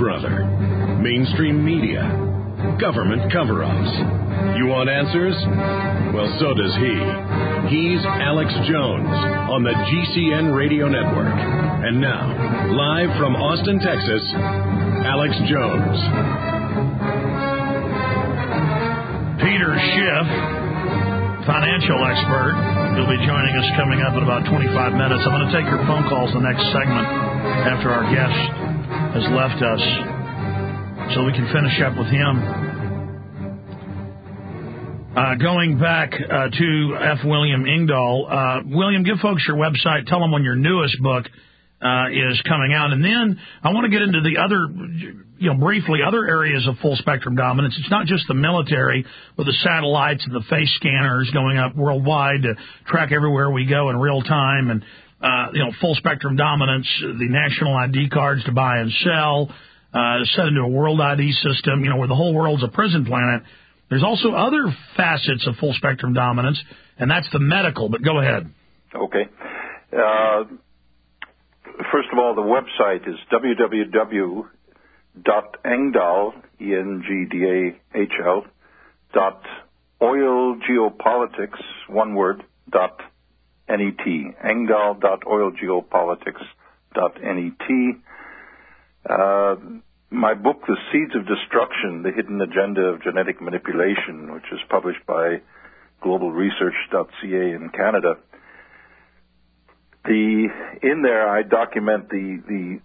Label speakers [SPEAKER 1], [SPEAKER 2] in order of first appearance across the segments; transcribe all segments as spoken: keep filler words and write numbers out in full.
[SPEAKER 1] or other. Mainstream media. Government cover-ups. You want answers? Well, so does he. He's Alex Jones on the G C N Radio Network. And now, live from Austin, Texas, Alex Jones.
[SPEAKER 2] Peter Schiff, financial expert, will be joining us coming up in about twenty-five minutes. I'm going to take your phone calls the next segment after our guest has left us so we can finish up with him. Uh, going back uh, to F. William Engdahl. Uh, William, give folks your website. Tell them when your newest book uh, is coming out. And then I want to get into the other, you know, briefly, other areas of full spectrum dominance. It's not just the military with the satellites and the face scanners going up worldwide to track everywhere we go in real time. And, uh, you know, full spectrum dominance, the national I D cards to buy and sell, uh, set into a world I D system, you know, where the whole world's a prison planet. There's also other facets of full spectrum dominance, and that's the medical, but go ahead.
[SPEAKER 3] Okay. Uh, first of all, the website is w w w dot engdahl, E N G D A H L, dot oil geopolitics, one word, dot N E T, engdahl dot oil geopolitics dot N E T. Uh, My book, The Seeds of Destruction, The Hidden Agenda of Genetic Manipulation, which is published by global research dot c a in Canada. The, in there, I document the, the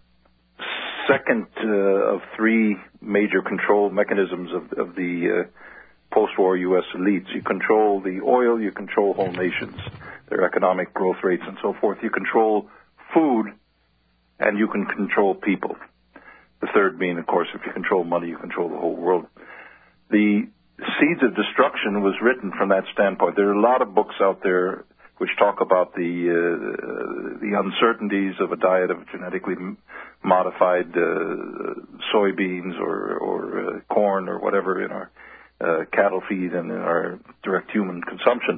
[SPEAKER 3] second uh, of three major control mechanisms of, of the uh, post-war U S elites. You control the oil, you control whole nations, their economic growth rates and so forth. You control food, and you can control people. The third being, of course, if you control money, you control the whole world. The Seeds of Destruction was written from that standpoint. There are a lot of books out there which talk about the uh, the uncertainties of a diet of genetically modified uh, soybeans or, or uh, corn or whatever in our uh, cattle feed and in our direct human consumption.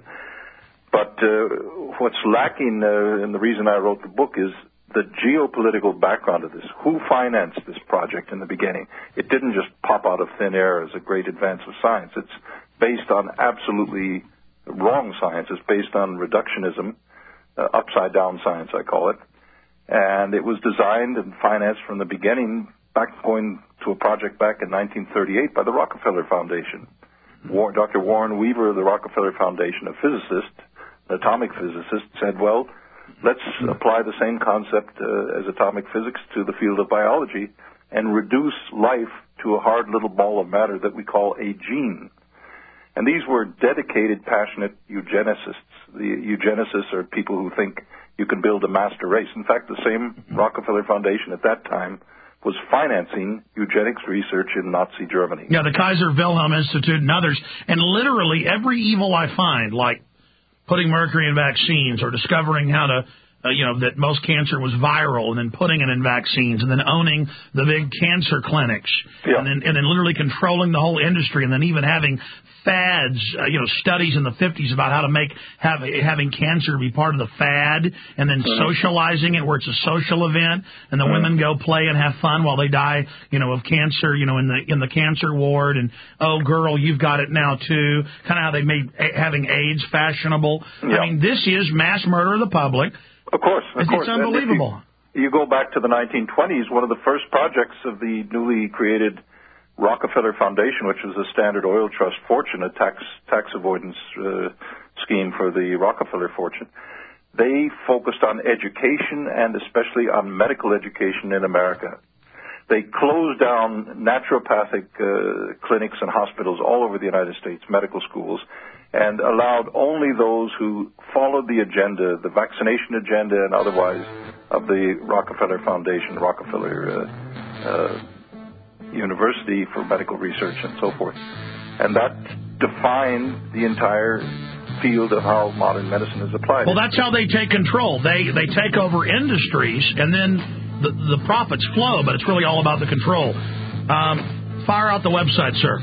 [SPEAKER 3] But uh, what's lacking, uh, and the reason I wrote the book, is the geopolitical background of this. Who financed this project in the beginning? It didn't just pop out of thin air as a great advance of science. It's based on absolutely wrong science. It's based on reductionism, uh, upside-down science, I call it. And it was designed and financed from the beginning, back going to a project back in nineteen thirty-eight by the Rockefeller Foundation. War, Doctor Warren Weaver of the Rockefeller Foundation, a physicist, an atomic physicist, said, well, let's apply the same concept uh, as atomic physics to the field of biology and reduce life to a hard little ball of matter that we call a gene. And these were dedicated, passionate eugenicists. The eugenicists are people who think you can build a master race. In fact, the same Rockefeller Foundation at that time was financing eugenics research in Nazi Germany.
[SPEAKER 2] Yeah, the Kaiser Wilhelm Institute and others. And literally every evil I find, like putting mercury in vaccines or discovering how to, uh, you know, that most cancer was viral and then putting it in vaccines and then owning the big cancer clinics
[SPEAKER 3] yeah.
[SPEAKER 2] and then and then literally controlling the whole industry and then even having fads, uh, you know, studies in the fifties about how to make have, having cancer be part of the fad and then mm-hmm. socializing it where it's a social event and the mm-hmm. women go play and have fun while they die, you know, of cancer, you know, in the in the cancer ward and, oh, girl, you've got it now, too. Kind of how they made a- having AIDS fashionable. Yeah. I mean, this is mass murder of the public.
[SPEAKER 3] Of course, of
[SPEAKER 2] it's,
[SPEAKER 3] course.
[SPEAKER 2] It's unbelievable.
[SPEAKER 3] You, you go back to the nineteen twenties, one of the first projects of the newly created Rockefeller Foundation, which was a Standard Oil Trust fortune, a tax tax avoidance uh, scheme for the Rockefeller fortune, they focused on education and especially on medical education in America. They closed down naturopathic uh, clinics and hospitals all over the United States, medical schools, and allowed only those who followed the agenda, the vaccination agenda and otherwise, of the Rockefeller Foundation, Rockefeller uh, uh, University for Medical Research and so forth. And that defined the entire field of how modern medicine is applied.
[SPEAKER 2] Well, that's how they take control. They they take over industries, and then the, the profits flow, but it's really all about the control. Um, fire out the website, sir.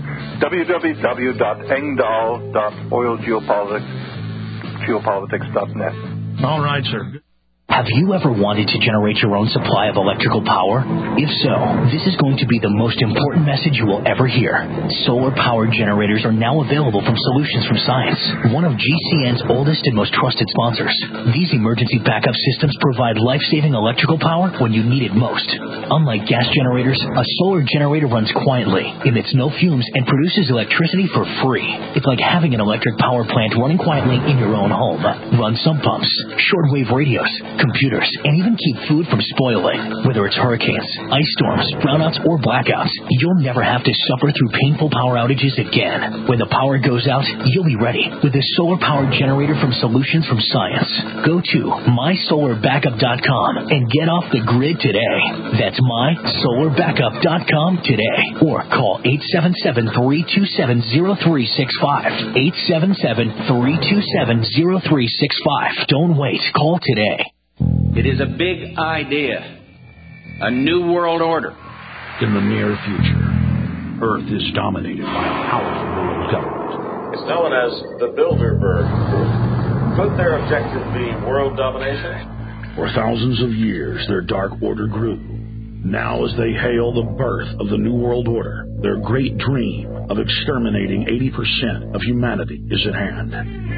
[SPEAKER 3] w w w dot engdahl dot oil geopolitics dot net.
[SPEAKER 2] All right, sir.
[SPEAKER 4] Have you ever wanted to generate your own supply of electrical power? If so, this is going to be the most important message you will ever hear. Solar power generators are now available from Solutions from Science, one of G C N's oldest and most trusted sponsors. These emergency backup systems provide life-saving electrical power when you need it most. Unlike gas generators, a solar generator runs quietly, emits no fumes, and produces electricity for free. It's like having an electric power plant running quietly in your own home. Run sump pumps, shortwave radios, computers, and even keep food from spoiling. Whether it's hurricanes, ice storms, brownouts, or blackouts, you'll never have to suffer through painful power outages again. When the power goes out, you'll be ready with a solar-powered generator from Solutions from Science. Go to my solar backup dot com and get off the grid today. That's my solar backup dot com today. Or call eight seven seven, three two seven, zero three six five. eight seven seven, three two seven, zero three six five. Don't wait. Call today.
[SPEAKER 5] It is a big idea. A new world order.
[SPEAKER 2] In the near future, Earth is dominated by a powerful world government.
[SPEAKER 6] It's known as the Bilderberg Group. Could their objective be world domination?
[SPEAKER 2] For thousands of years, their dark order grew. Now, as they hail the birth of the New World Order, their great dream of exterminating eighty percent of humanity is at hand.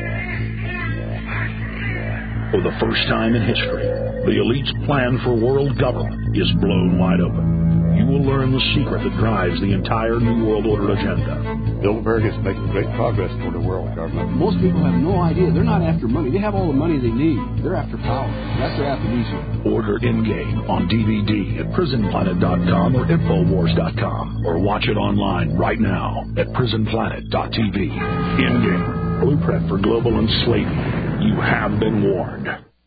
[SPEAKER 2] For the first time in history, the elite's plan for world government is blown wide open. You will learn the secret that drives the entire New World Order agenda.
[SPEAKER 7] Bilderberg is making great progress toward a world government. Most people have no idea. They're not after money. They have all the money they need. They're after power. That's their aphrodisiac.
[SPEAKER 2] Order In-Game on D V D at prison planet dot com or infowars dot com, or watch it online right now at prison planet dot t v. In-Game, blueprint for global enslavement. You have been warned.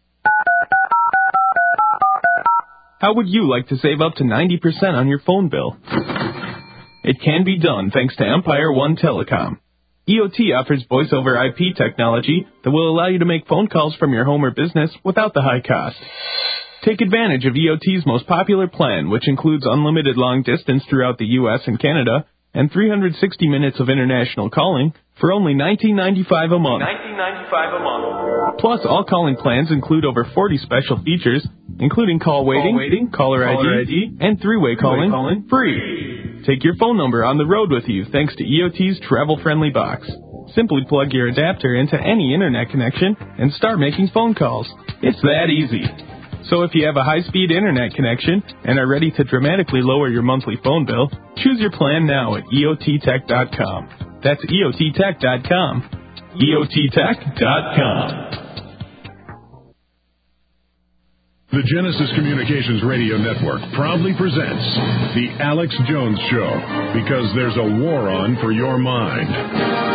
[SPEAKER 8] How would you like to save up to ninety percent on your phone bill? It can be done thanks to Empire One Telecom. E O T offers voice over I P technology that will allow you to make phone calls from your home or business without the high cost. Take advantage of E O T's most popular plan, which includes unlimited long distance throughout the U S and Canada and three hundred sixty minutes of international calling for only nineteen ninety-five a month.
[SPEAKER 6] nineteen ninety-five a month.
[SPEAKER 8] Plus, all calling plans include over forty special features, including call waiting, call waiting caller, caller I D, I D, and three-way calling, calling free. Take your phone number on the road with you thanks to E O T's travel-friendly box. Simply plug your adapter into any internet connection and start making phone calls. It's that easy. So if you have a high-speed internet connection and are ready to dramatically lower your monthly phone bill, choose your plan now at E O T tech dot com. That's E O T tech dot com. E O T tech dot com.
[SPEAKER 1] The Genesis Communications Radio Network proudly presents The Alex Jones Show, because there's a war on for your mind.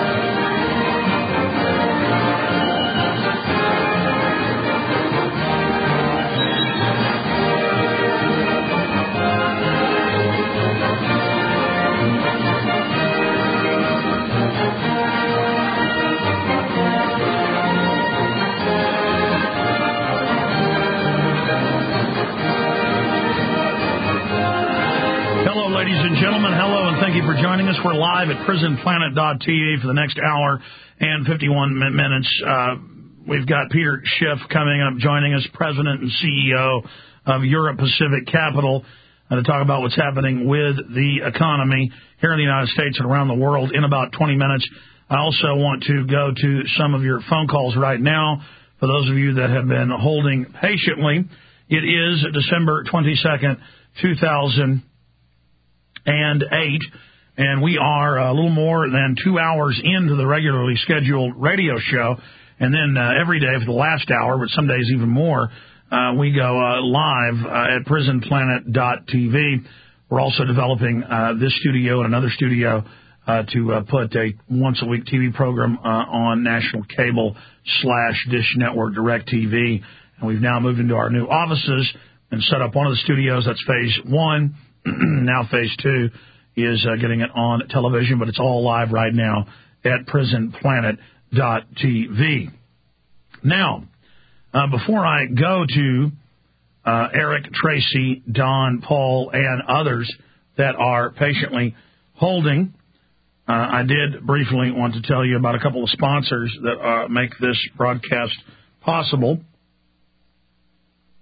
[SPEAKER 2] Ladies and gentlemen, hello, and thank you for joining us. We're live at prison planet dot t v for the next hour and fifty-one minutes. Uh, we've got Peter Schiff coming up, joining us, President and C E O of Europe Pacific Capital, uh, to talk about what's happening with the economy here in the United States and around the world in about twenty minutes. I also want to go to some of your phone calls right now. For those of you that have been holding patiently, it is December twenty-second, two thousand and eight, and we are a little more than two hours into the regularly scheduled radio show, and then uh, every day for the last hour, but some days even more, uh, we go uh, live uh, at prison planet dot t v. We're also developing uh, this studio and another studio uh, to uh, put a once-a-week T V program uh, on national cable slash Dish Network DirecTV, and we've now moved into our new offices and set up one of the studios. That's phase one. Now phase two is uh, getting it on television, but it's all live right now at prison planet dot t v. Now, uh, before I go to uh, Eric, Tracy, Don, Paul, and others that are patiently holding, uh, I did briefly want to tell you about a couple of sponsors that uh, make this broadcast possible.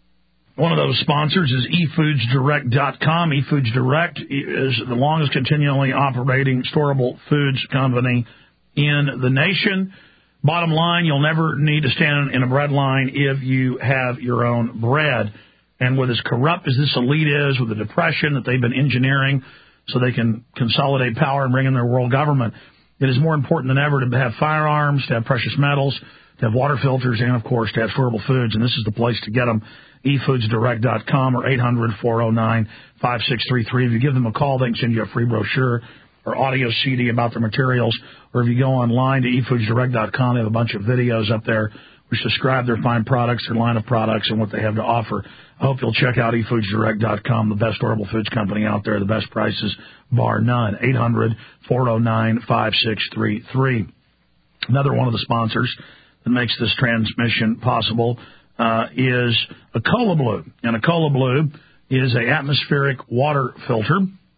[SPEAKER 2] One of those sponsors is e foods direct dot com. eFoodsDirect is the longest continually operating storable foods company in the nation. Bottom line, you'll never need to stand in a bread line if you have your own bread. And with as corrupt as this elite is, with the depression that they've been engineering so they can consolidate power and bring in their world government, it is more important than ever to have firearms, to have precious metals, to have water filters, and, of course, to have storable foods. And this is the place to get them. e foods direct dot com or eight hundred, four oh nine, five six three three. If you give them a call, they can send you a free brochure or audio C D about their materials. Or if you go online to e foods direct dot com, they have a bunch of videos up there which describe their fine products, their line of products, and what they have to offer. I hope you'll check out e foods direct dot com, the best storable foods company out there, the best prices, bar none. eight hundred, four oh nine, five six three three. Another one of the sponsors that makes this transmission possible uh, is a Cola Blue. And a Cola Blue is a atmospheric water filter.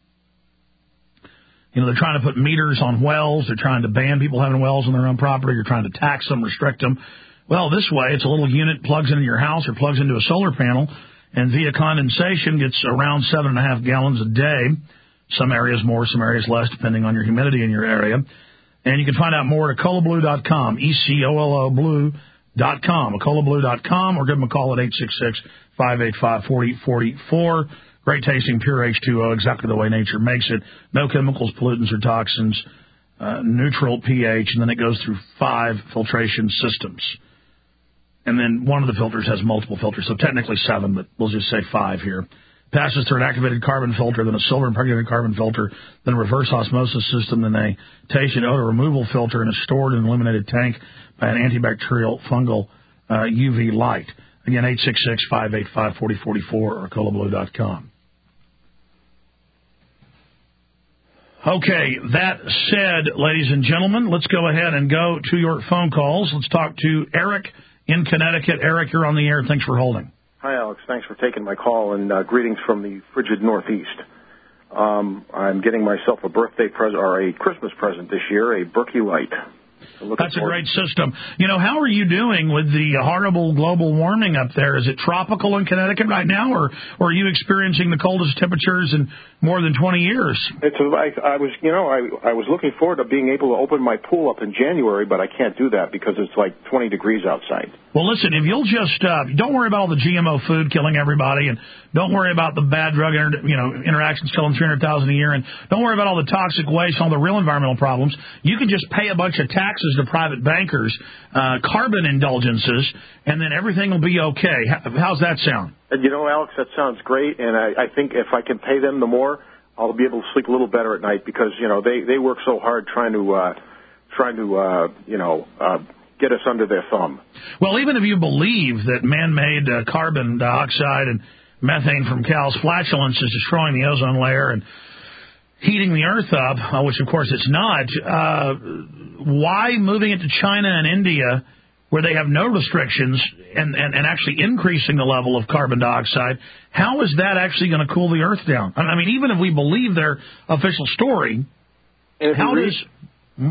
[SPEAKER 2] You know, they're trying to put meters on wells. They're trying to ban people having wells on their own property. You're trying to tax them, restrict them. Well, this way, it's a little unit plugs into your house or plugs into a solar panel, and via condensation gets around seven and a half gallons a day. Some areas more, some areas less, depending on your humidity in your area. And you can find out more at cola blue dot com, E C O L O blue dot com, cola blue dot com, or give them a call at eight six six, five eight five, four oh four four. Great tasting, pure H two O, exactly the way nature makes it. No chemicals, pollutants, or toxins, uh, neutral pH, and then it goes through five filtration systems. And then one of the filters has multiple filters, so technically seven, but we'll just say five here. Passes through an activated carbon filter, then a silver impregnated carbon filter, then a reverse osmosis system, then a taste and odor removal filter, and is stored in an illuminated tank by an antibacterial fungal uh, U V light. Again, eight six six, five eight five, four oh four four or cola blue dot com. Okay, that said, ladies and gentlemen, let's go ahead and go to your phone calls. Let's talk to Eric in Connecticut. Eric, you're on the air. Thanks for holding.
[SPEAKER 9] Hi, Alex. Thanks for taking my call, and uh, greetings from the frigid Northeast. Um, I'm getting myself a birthday present or a Christmas present this year, a Berkey Light. So
[SPEAKER 2] that's a great system. You know, how are you doing with the horrible global warming up there? Is it tropical in Connecticut right now, or, or are you experiencing the coldest temperatures in more than twenty years?
[SPEAKER 9] It's a, I, I was, you know, I, I was looking forward to being able to open my pool up in January, but I can't do that because it's like twenty degrees outside.
[SPEAKER 2] Well, listen, if you'll just uh, don't worry about all the G M O food killing everybody, and don't worry about the bad drug inter- you know interactions killing three hundred thousand a year, and don't worry about all the toxic waste, all the real environmental problems. You can just pay a bunch of taxes to private bankers, uh, carbon indulgences, and then everything will be okay. How's that sound?
[SPEAKER 9] And you know, Alex, that sounds great, and I, I think if I can pay them the more, I'll be able to sleep a little better at night because you know they, they work so hard trying to uh, trying to uh, you know uh, get us under their thumb.
[SPEAKER 2] Well, even if you believe that man-made uh, carbon dioxide and methane from cows' flatulence is destroying the ozone layer and heating the earth up, uh, which of course it's not, uh, why moving it to China and India where they have no restrictions and, and, and actually increasing the level of carbon dioxide, how is that actually going to cool the earth down? I mean, even if we believe their official story, how
[SPEAKER 9] read,
[SPEAKER 2] does... Hmm?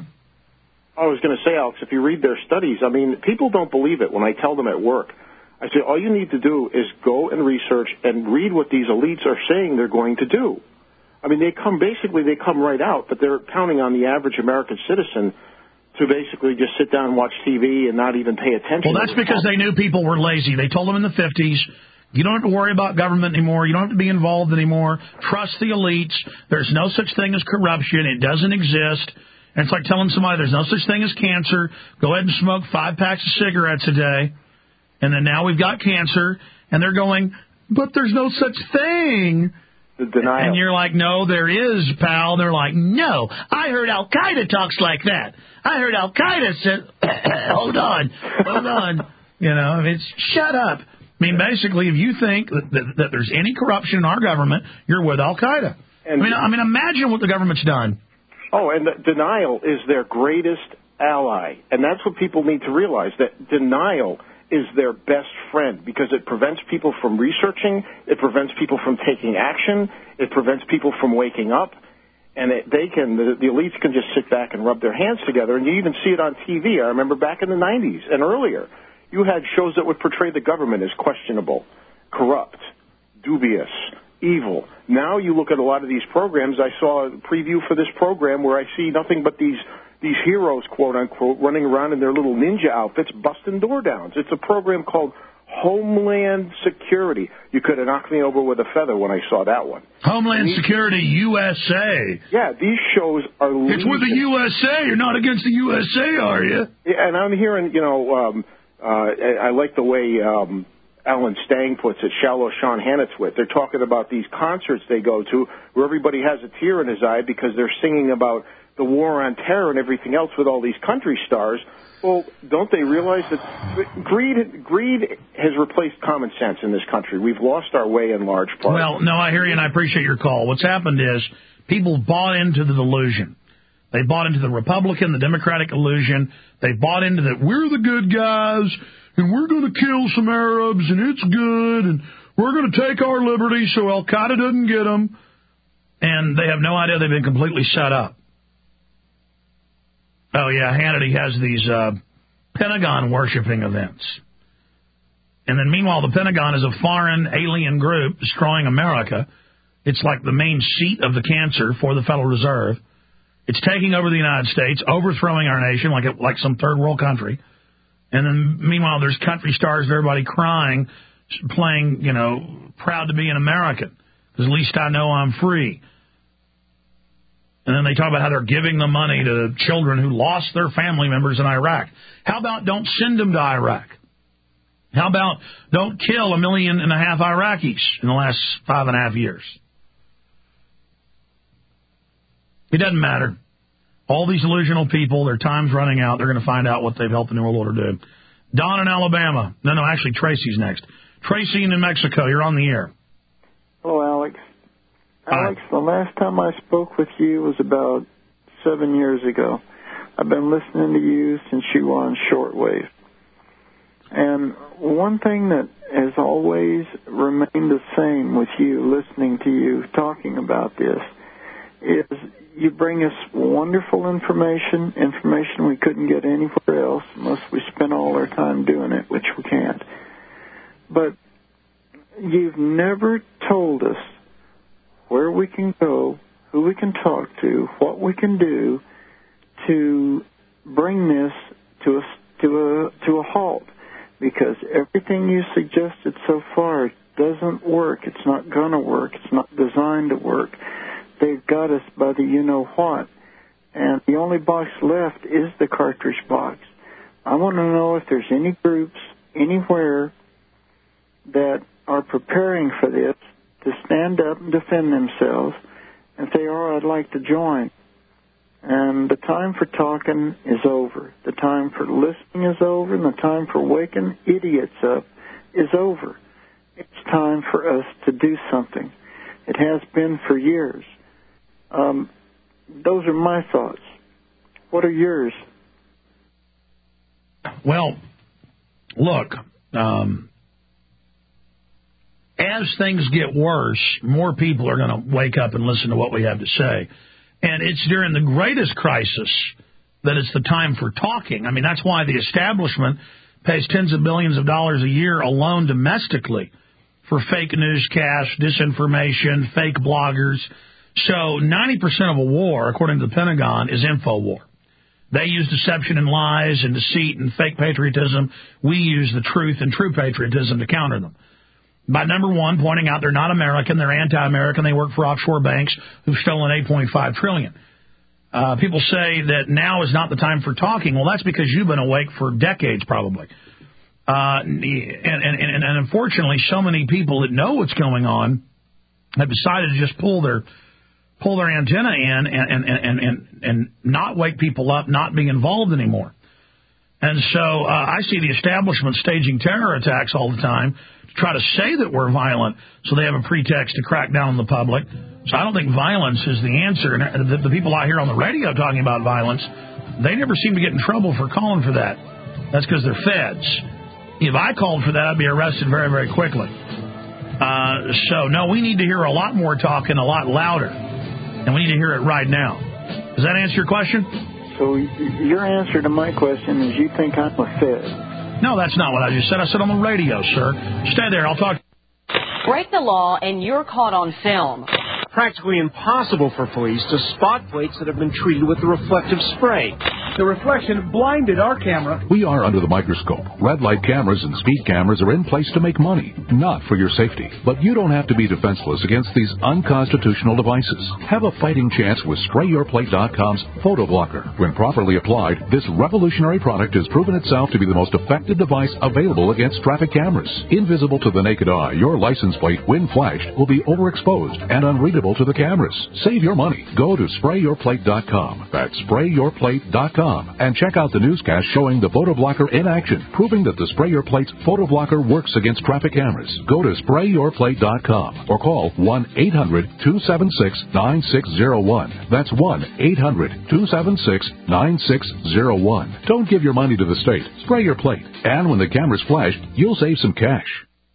[SPEAKER 9] I was going to say, Alex, if you read their studies, I mean, people don't believe it when I tell them at work. I say, all you need to do is go and research and read what these elites are saying they're going to do. I mean, they come, basically, they come right out, but they're counting on the average American citizen to basically just sit down and watch T V and not even pay attention.
[SPEAKER 2] Well, that's because they knew people were lazy. They told them in the fifties, you don't have to worry about government anymore. You don't have to be involved anymore. Trust the elites. There's no such thing as corruption. It doesn't exist. And it's like telling somebody there's no such thing as cancer. Go ahead and smoke five packs of cigarettes a day. And then now we've got cancer. And they're going, but there's no such thing.
[SPEAKER 9] The denial.
[SPEAKER 2] And you're like, no, there is, pal. And they're like, no, I heard Al-Qaeda talks like that. I heard Al-Qaeda said, hold on, hold on. You know, I mean, it's, shut up. I mean, basically, if you think that, that, that there's any corruption in our government, you're with Al-Qaeda. I mean, I mean, imagine what the government's done.
[SPEAKER 9] Oh, and the denial is their greatest ally. And that's what people need to realize, that denial is their best friend because it prevents people from researching, it prevents people from taking action, it prevents people from waking up, and it, they can, the, the elites can just sit back and rub their hands together, and you even see it on T V. I remember back in the nineties and earlier, you had shows that would portray the government as questionable. corrupt, dubious, evil. Now you look at a lot of these programs. I saw a preview for this program where I see nothing but these these heroes, quote unquote, running around in their little ninja outfits, busting door downs. It's a program called Homeland Security. You could have knocked me over with a feather when I saw that one.
[SPEAKER 2] Homeland these, Security U S A.
[SPEAKER 9] Yeah, these shows are.
[SPEAKER 2] It's legion. With the U S A. You're not against the U S A, are you?
[SPEAKER 9] Yeah, and I'm hearing, you know, um, uh, I, I like the way um, Alan Stang puts it, Shallow Sean Hannitz. They're talking about these concerts they go to where everybody has a tear in his eye because they're singing about the war on terror and everything else with all these country stars. Well, don't they realize that greed greed has replaced common sense in this country? We've lost our way in large part.
[SPEAKER 2] Well, no, I hear you, and I appreciate your call. What's happened is people bought into the delusion. They bought into the Republican, the Democratic illusion. They bought into that we're the good guys, and we're going to kill some Arabs, and it's good, and we're going to take our liberty so Al-Qaeda doesn't get them. And they have no idea they've been completely set up. Oh, yeah, Hannity has these uh, Pentagon-worshipping events. And then, meanwhile, the Pentagon is a foreign alien group destroying America. It's like the main seat of the cancer for the Federal Reserve. It's taking over the United States, overthrowing our nation like a, like some third world country. And then, meanwhile, there's country stars, everybody crying, playing, you know, proud to be an American, because at least I know I'm free. And then they talk about how they're giving the money to children who lost their family members in Iraq. How about don't send them to Iraq? How about don't kill a million and a half Iraqis in the last five and a half years? It doesn't matter. All these delusional people, their time's running out. They're going to find out what they've helped the New World Order do. Don in Alabama. No, no, actually, Tracy's next. Tracy in New Mexico, you're on the air.
[SPEAKER 10] Hello, Alex. Alex, the last time I spoke with you was about seven years ago. I've been listening to you since you were on shortwave. And one thing that has always remained the same with you, listening to you talking about this, is you bring us wonderful information, information we couldn't get anywhere else unless we spent all our time doing it, which we can't. But you've never told us where we can go, who we can talk to, what we can do to bring this to a, to a, to a halt. Because everything you suggested so far doesn't work. It's not going to work. It's not designed to work. They've got us by the you-know-what. And the only box left is the cartridge box. I want to know if there's any groups anywhere that are preparing for this to stand up and defend themselves. If they are, I'd like to join. And the time for talking is over. The time for listening is over, and the time for waking idiots up is over. It's time for us to do something. It has been for years. Um, those are my thoughts. What are yours?
[SPEAKER 2] Well, look, um, as things get worse, more people are going to wake up and listen to what we have to say. And it's during the greatest crisis that it's the time for talking. I mean, that's why the establishment pays tens of billions of dollars a year alone domestically for fake newscasts, disinformation, fake bloggers. So ninety percent of a war, according to the Pentagon, is InfoWar. They use deception and lies and deceit and fake patriotism. We use the truth and true patriotism to counter them. By, number one, pointing out they're not American, they're anti-American, they work for offshore banks who've stolen eight point five trillion dollars. Uh, people say that now is not the time for talking. Well, that's because you've been awake for decades, probably. Uh, and, and, and, and unfortunately, so many people that know what's going on have decided to just pull their pull their antenna in and, and, and, and, and not wake people up, not be involved anymore. And so uh, I see the establishment staging terror attacks all the time to try to say that we're violent so they have a pretext to crack down on the public. So I don't think violence is the answer. And the, the people out here on the radio talking about violence, they never seem to get in trouble for calling for that. That's because they're feds. If I called for that, I'd be arrested very, very quickly. Uh, so, no, we need to hear a lot more talking, a lot louder. And we need to hear it right now. Does that answer your question?
[SPEAKER 10] So your answer to my question is you think I'm a fed.
[SPEAKER 2] No, that's not what I just said. I said on the radio, sir. Stay there. I'll talk.
[SPEAKER 11] Break the law and you're caught on film.
[SPEAKER 12] Practically impossible for police to spot plates that have been treated with the reflective spray. The reflection blinded our camera.
[SPEAKER 13] We are under the microscope. Red light cameras and speed cameras are in place to make money, not for your safety. But you don't have to be defenseless against these unconstitutional devices. Have a fighting chance with Spray Your Plate dot com's Photo Blocker. When properly applied, this revolutionary product has proven itself to be the most effective device available against traffic cameras. Invisible to the naked eye, your license plate, when flashed, will be overexposed and unreadable to the cameras. Save your money. Go to Spray Your Plate dot com. That's Spray Your Plate dot com. And check out the newscast showing the Photo Blocker in action, proving that the Spray Your Plate's Photo Blocker works against traffic cameras. Go to Spray Your Plate dot com or call one eight hundred two seven six nine six zero one. That's one eight hundred two seven six nine six zero one. Don't give your money to the state. Spray your plate. And when the camera's flashed, you'll save some cash.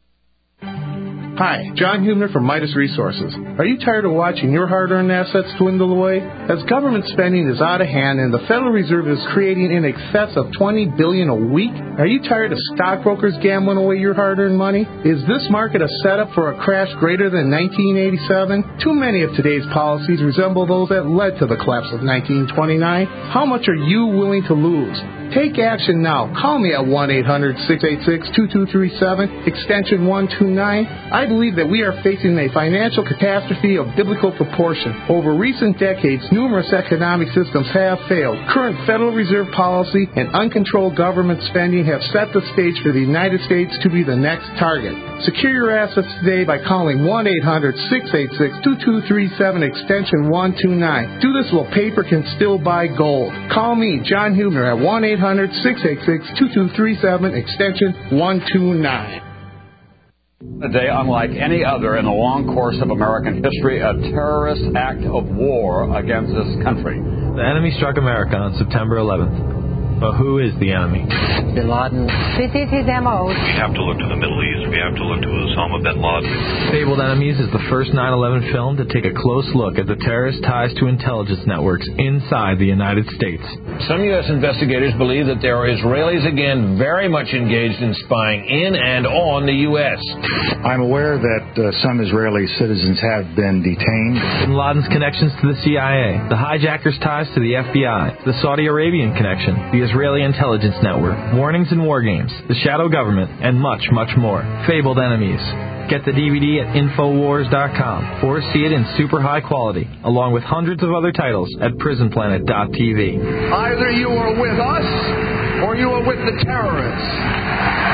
[SPEAKER 14] Hi, John Hubner from Midas Resources. Are you tired of watching your hard-earned assets dwindle away? As government spending is out of hand and the Federal Reserve is creating in excess of twenty billion dollars a week, are you tired of stockbrokers gambling away your hard-earned money? Is this market a setup for a crash greater than nineteen eighty-seven? Too many of today's policies resemble those that led to the collapse of nineteen twenty-nine. How much are you willing to lose? Take action now. Call me at one eight hundred six eight six two two three seven, extension one two nine. I believe that we are facing a financial catastrophe of biblical proportion. Over recent decades, numerous economic systems have failed. Current Federal Reserve policy and uncontrolled government spending have set the stage for the United States to be the next target. Secure your assets today by calling one eight hundred six eight six two two three seven, extension one two nine. Do this while paper can still buy gold. Call me, John Hubner, at one eight hundred six eight six two two three seven, extension one two nine.
[SPEAKER 15] A day unlike any other in the long course of American history, a terrorist act of war against this country.
[SPEAKER 16] The enemy struck America on September eleventh. But who is the enemy?
[SPEAKER 17] Bin Laden. This is his M O.
[SPEAKER 18] We have to look to the Middle East. We have to look to Osama bin Laden.
[SPEAKER 16] Fabled Enemies is the first nine eleven film to take a close look at the terrorist ties to intelligence networks inside the United States.
[SPEAKER 19] Some U S investigators believe that there are Israelis again very much engaged in spying in and on the U S.
[SPEAKER 20] I'm aware that uh, some Israeli citizens have been detained.
[SPEAKER 16] Bin Laden's connections to the C I A, the hijackers' ties to the F B I, the Saudi Arabian connection, the Israeli intelligence network, warnings and war games, the shadow government, and much, much more. Fabled Enemies. Get the D V D at Infowars dot com or see it in super high quality, along with hundreds of other titles at Prison Planet dot T V.
[SPEAKER 21] Either you are with us or you are with the terrorists.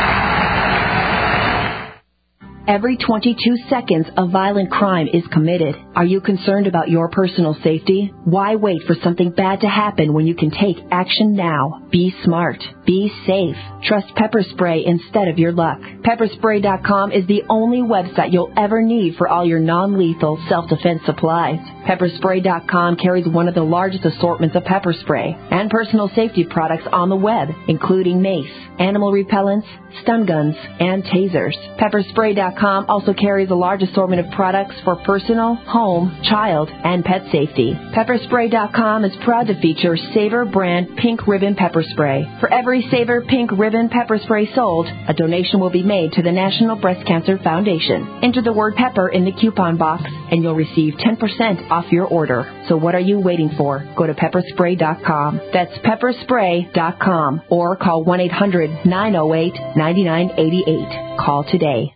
[SPEAKER 22] Every twenty-two seconds, a violent crime is committed. Are you concerned about your personal safety? Why wait for something bad to happen when you can take action now? Be smart. Be safe. Trust Pepper Spray instead of your luck. Pepper Spray dot com is the only website you'll ever need for all your non-lethal self-defense supplies. Pepper Spray dot com carries one of the largest assortments of pepper spray and personal safety products on the web, including mace, animal repellents, stun guns, and tasers. Pepper Spray dot com also carries a large assortment of products for personal, home, child, and pet safety. Pepper Spray dot com is proud to feature Savor brand Pink Ribbon Pepper Spray. For every Savor Pink Ribbon Pepper Spray sold, a donation will be made to the National Breast Cancer Foundation. Enter the word pepper in the coupon box, and you'll receive ten percent off your order. So what are you waiting for? Go to Pepper Spray dot com. That's Pepper Spray dot com. Or call one eight hundred nine oh eight nine nine eight eight. Call today.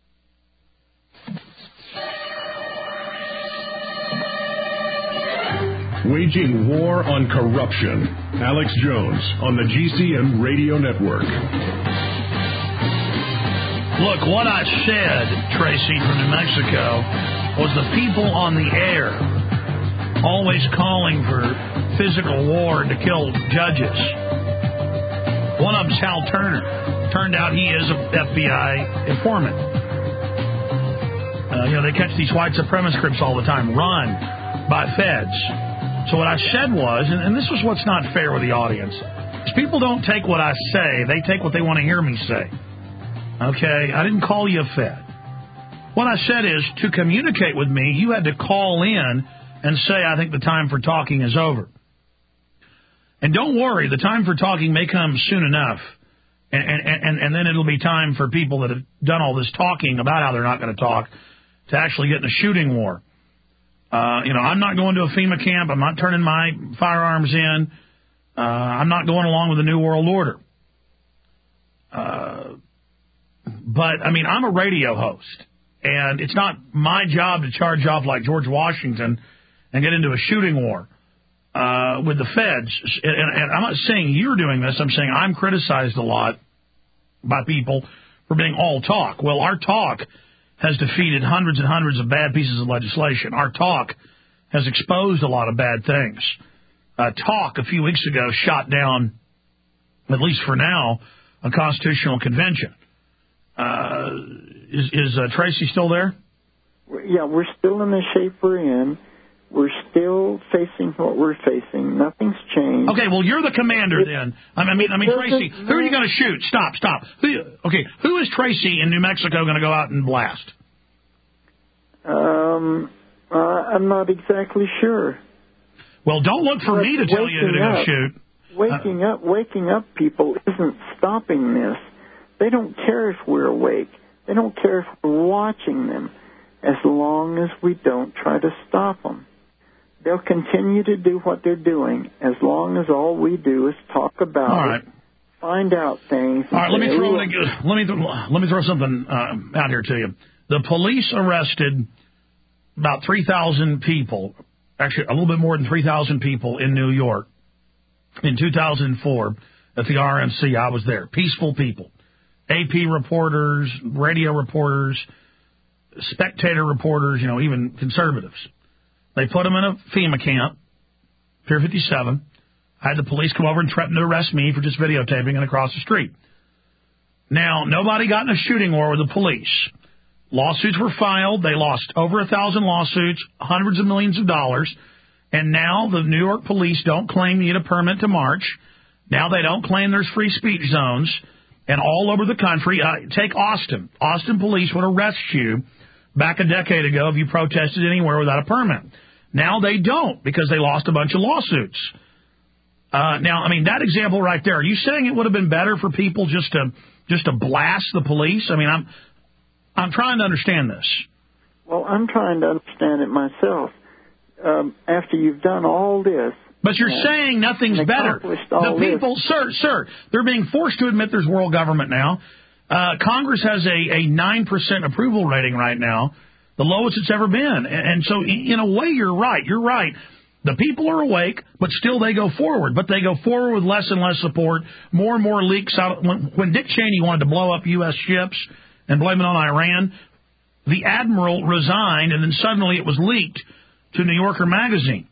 [SPEAKER 1] Waging war on corruption. Alex Jones on the G C N Radio Network.
[SPEAKER 2] Look, what I said, Tracy from New Mexico, was the people on the air always calling for physical war to kill judges. One of them's Hal Turner. Turned out he is an F B I informant. Uh, you know, they catch these white supremacist groups all the time, run by feds. So what I said was, and, and this was what's not fair with the audience, is people don't take what I say, they take what they want to hear me say. Okay? I didn't call you a fed. What I said is, to communicate with me, you had to call in and say, I think the time for talking is over. And don't worry, the time for talking may come soon enough. And, and, and, and then it'll be time for people that have done all this talking about how they're not going to talk to actually get in a shooting war. Uh, you know, I'm not going to a FEMA camp. I'm not turning my firearms in. Uh, I'm not going along with the New World Order. Uh, but, I mean, I'm a radio host, and it's not my job to charge off like George Washington and get into a shooting war uh, with the feds. And, and I'm not saying you're doing this. I'm saying I'm criticized a lot by people for being all talk. Well, our talk has defeated hundreds and hundreds of bad pieces of legislation. Our talk has exposed a lot of bad things. Uh, talk a few weeks ago shot down, at least for now, a constitutional convention. Uh, is is uh, Tracy still there?
[SPEAKER 10] Yeah, we're still in the shape we're in. We're still facing what we're facing. Nothing's changed.
[SPEAKER 2] Okay, well, you're the commander it, then. I mean, I mean, Tracy, who are you going to shoot? Stop, stop. Who, okay, who is Tracy in New Mexico going to go out and blast?
[SPEAKER 10] Um, uh, I'm not exactly sure.
[SPEAKER 2] Well, don't look for but me to tell you who to go shoot.
[SPEAKER 10] Waking uh, up, waking up people isn't stopping this. They don't care if we're awake. They don't care if we're watching them, as long as we don't try to stop them. They'll continue to do what they're doing as long as all we do is talk about
[SPEAKER 2] all right.
[SPEAKER 10] it, find out things.
[SPEAKER 2] All right, let me throw let me th- let me throw something uh, out here to you. The police arrested about three thousand people, actually a little bit more than three thousand people in New York in two thousand four at the R N C. I was there. Peaceful people. A P reporters, radio reporters, Spectator reporters, you know, even conservatives. They put them in a FEMA camp, Pier fifty-seven. I had the police come over and threaten to arrest me for just videotaping it across the street. Now, nobody got in a shooting war with the police. Lawsuits were filed. They lost over a thousand lawsuits, hundreds of millions of dollars. And now the New York police don't claim you need a permit to march. Now they don't claim there's free speech zones. And all over the country, uh, take Austin. Austin police would arrest you back a decade ago if you protested anywhere without a permit. Now they don't because they lost a bunch of lawsuits. Uh, now, I mean, that example right there, are you saying it would have been better for people just to just to blast the police? I mean, I'm I'm trying to understand this.
[SPEAKER 10] Well, I'm trying to understand it myself. Um, after you've done all this,
[SPEAKER 2] but you're uh, saying nothing's better. The people, this. sir, sir, they're being forced to admit there's world government now. Uh, Congress has a, a nine percent approval rating right now, the lowest it's ever been. And, and so, in a way, you're right. You're right. The people are awake, but still they go forward. But they go forward with less and less support, more and more leaks out. When, when Dick Cheney wanted to blow up U S ships and blame it on Iran, the admiral resigned, and then suddenly it was leaked to New Yorker magazine.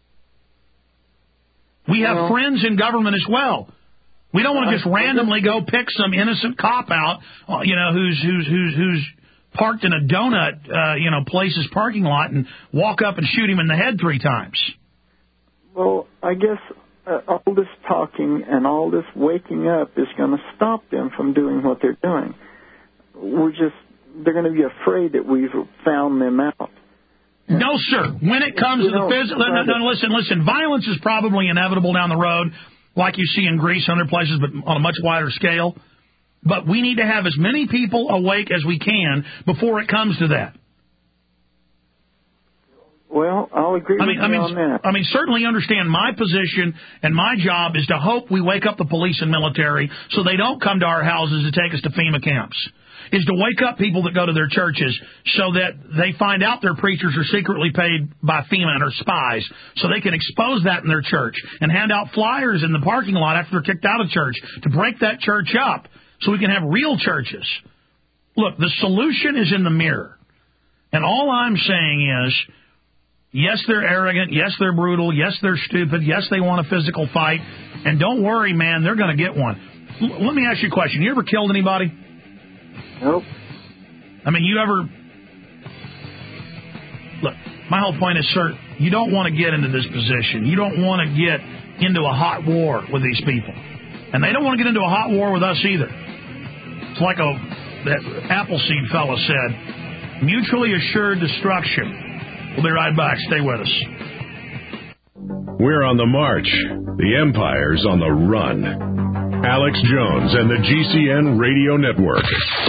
[SPEAKER 2] We have well, friends in government as well. We don't want to just randomly go pick some innocent cop out, uh, you know, who's who's who's who's parked in a donut, uh, you know, place's parking lot and walk up and shoot him in the head three times.
[SPEAKER 10] Well, I guess uh, all this talking and all this waking up is going to stop them from doing what they're doing. We're just they're going to be afraid that we've found them out.
[SPEAKER 2] No, sir. When it comes you to the physical, no, no, listen, listen. Violence is probably inevitable down the road, like you see in Greece and other places, but on a much wider scale. But we need to have as many people awake as we can before it comes to that.
[SPEAKER 10] Well, I'll agree
[SPEAKER 2] I mean,
[SPEAKER 10] with
[SPEAKER 2] I mean,
[SPEAKER 10] you on that.
[SPEAKER 2] I mean, certainly understand my position, and my job is to hope we wake up the police and military so they don't come to our houses to take us to FEMA camps. Is to wake up people that go to their churches so that they find out their preachers are secretly paid by FEMA and are spies, so they can expose that in their church and hand out flyers in the parking lot after they're kicked out of church to break that church up so we can have real churches. Look, the solution is in the mirror. And all I'm saying is, yes, they're arrogant. Yes, they're brutal. Yes, they're stupid. Yes, they want a physical fight. And don't worry, man, they're going to get one. L- let me ask you a question. You ever killed anybody?
[SPEAKER 10] Nope.
[SPEAKER 2] I mean, you ever... Look, my whole point is, sir, you don't want to get into this position. You don't want to get into a hot war with these people. And they don't want to get into a hot war with us either. It's like a that Appleseed fella said, mutually assured destruction. We'll be right back. Stay with us.
[SPEAKER 1] We're on the march. The Empire's on the run. Alex Jones and the G C N Radio Network.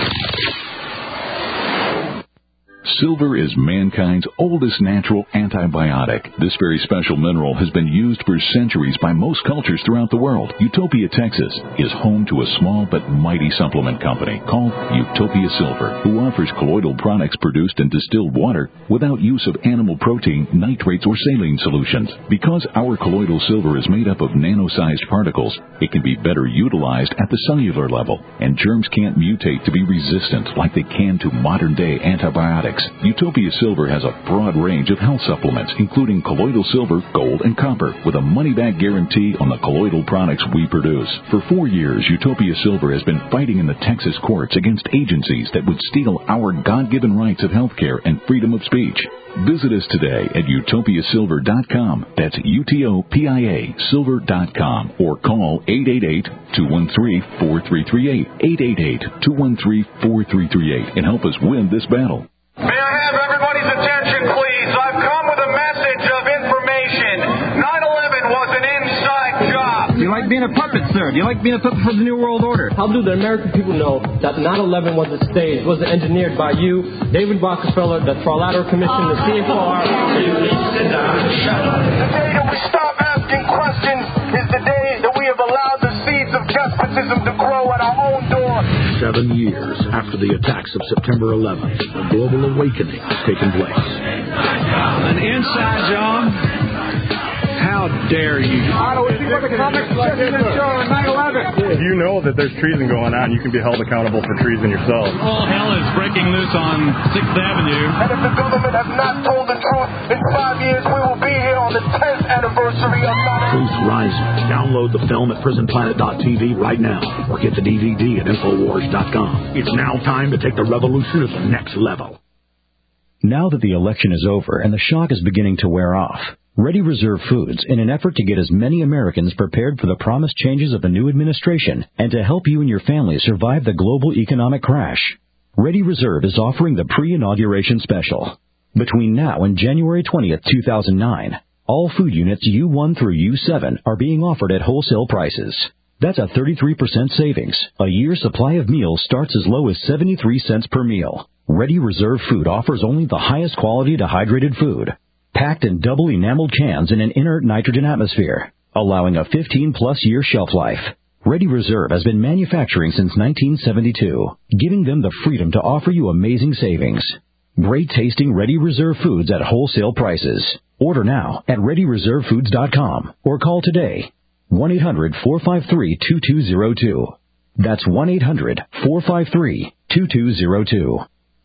[SPEAKER 13] Silver is mankind's oldest natural antibiotic. This very special mineral has been used for centuries by most cultures throughout the world. Utopia, Texas is home to a small but mighty supplement company called Utopia Silver, who offers colloidal products produced in distilled water without use of animal protein, nitrates, or saline solutions. Because our colloidal silver is made up of nano-sized particles, it can be better utilized at the cellular level, and germs can't mutate to be resistant like they can to modern-day antibiotics. Utopia Silver has a broad range of health supplements, including colloidal silver, gold, and copper, with a money-back guarantee on the colloidal products we produce. For four years, Utopia Silver has been fighting in the Texas courts against agencies that would steal our God-given rights of health care and freedom of speech. Visit us today at utopia silver dot com. That's U T O P I A silver dot com. Or call eight eight eight, two one three, four three three eight, eight eight eight, two one three, four three three eight, and help us win this battle.
[SPEAKER 21] May I have everybody's attention, please? I've come with a message of information. nine eleven was an inside job.
[SPEAKER 3] Do you like being a puppet, sir? Do you like being a puppet for the New World Order?
[SPEAKER 4] How do the American people know that nine eleven was a stage, was engineered by you, David Rockefeller, the Trilateral Commission, the C F R?
[SPEAKER 21] Sit down and shut up. The day that we stop asking questions is the day that we have allowed the seeds of despotism to grow at our own door.
[SPEAKER 23] Seven years after the attacks of September eleventh, a global awakening has taken place.
[SPEAKER 24] An inside job? How dare you?
[SPEAKER 21] Otto, if you were the comic president show on nine eleven.
[SPEAKER 25] If you know that there's treason going on, you can be held accountable for treason yourself.
[SPEAKER 24] All hell is breaking loose on sixth Avenue.
[SPEAKER 21] And if the government has not told the truth, in five years we will be here on the tenth anniversary of nine eleven.
[SPEAKER 23] Truth Rising. Download the film at prison planet dot t v right now, or get the D V D at infowars dot com. It's now time to take the revolution to the next level.
[SPEAKER 26] Now that the election is over and the shock is beginning to wear off, Ready Reserve Foods, in an effort to get as many Americans prepared for the promised changes of the new administration and to help you and your family survive the global economic crash, Ready Reserve is offering the pre-inauguration special. Between now and January twentieth, two thousand nine, all food units U one through U seven are being offered at wholesale prices. That's a thirty-three percent savings. A year's supply of meals starts as low as seventy-three cents per meal. Ready Reserve Food offers only the highest quality dehydrated food, packed in double enameled cans in an inert nitrogen atmosphere, allowing a fifteen-plus year shelf life. Ready Reserve has been manufacturing since nineteen seventy-two, giving them the freedom to offer you amazing savings. Great-tasting Ready Reserve Foods at wholesale prices. Order now at ready reserve foods dot com or call today. one eight hundred, four five three, two two zero two. That's one eight hundred, four five three, two two zero two.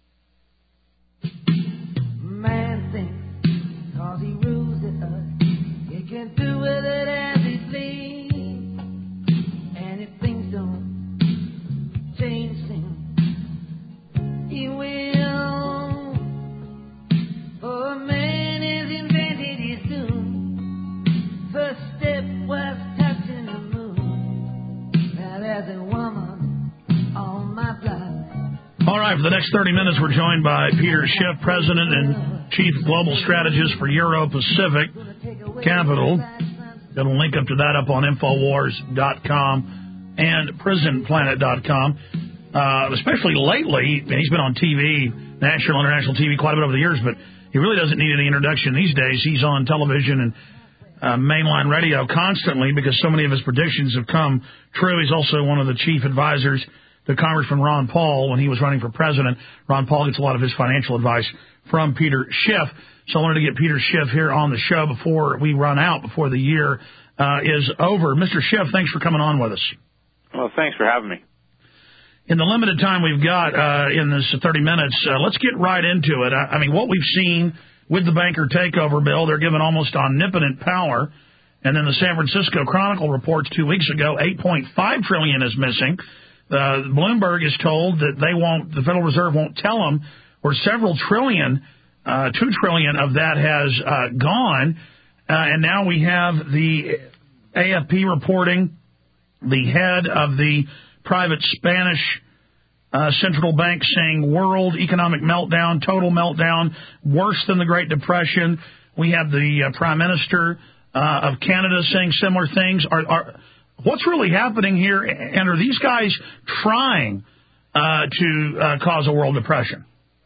[SPEAKER 2] All right, for the next thirty minutes, we're joined by Peter Schiff, President and Chief Global Strategist for Euro Pacific Capital. Got a link up to that up on infowars dot com and prison planet dot com. Uh, especially lately, and he's been on T V, national, international T V, quite a bit over the years, but he really doesn't need any introduction these days. He's on television and uh, mainline radio constantly because so many of his predictions have come true. He's also one of the chief advisors to Congressman Ron Paul when he was running for president. Ron Paul gets a lot of his financial advice from Peter Schiff. So I wanted to get Peter Schiff here on the show before we run out, before the year uh, is over. Mister Schiff, thanks for coming on with us.
[SPEAKER 27] Well, thanks for having me.
[SPEAKER 2] In the limited time we've got uh, in this thirty minutes, uh, let's get right into it. I, I mean, what we've seen with the banker takeover bill, they're given almost omnipotent power. And then the San Francisco Chronicle reports two weeks ago, eight point five trillion dollars is missing. Uh, Bloomberg is told that they won't, the Federal Reserve won't tell them where several trillion, uh, two trillion of that has uh, gone. Uh, and now we have the A F P reporting, the head of the private Spanish uh, central bank saying world economic meltdown, total meltdown, worse than the Great Depression. We have the uh, Prime Minister uh, of Canada saying similar things. Are, are What's really happening here, and are these guys trying uh, to uh, cause a world depression?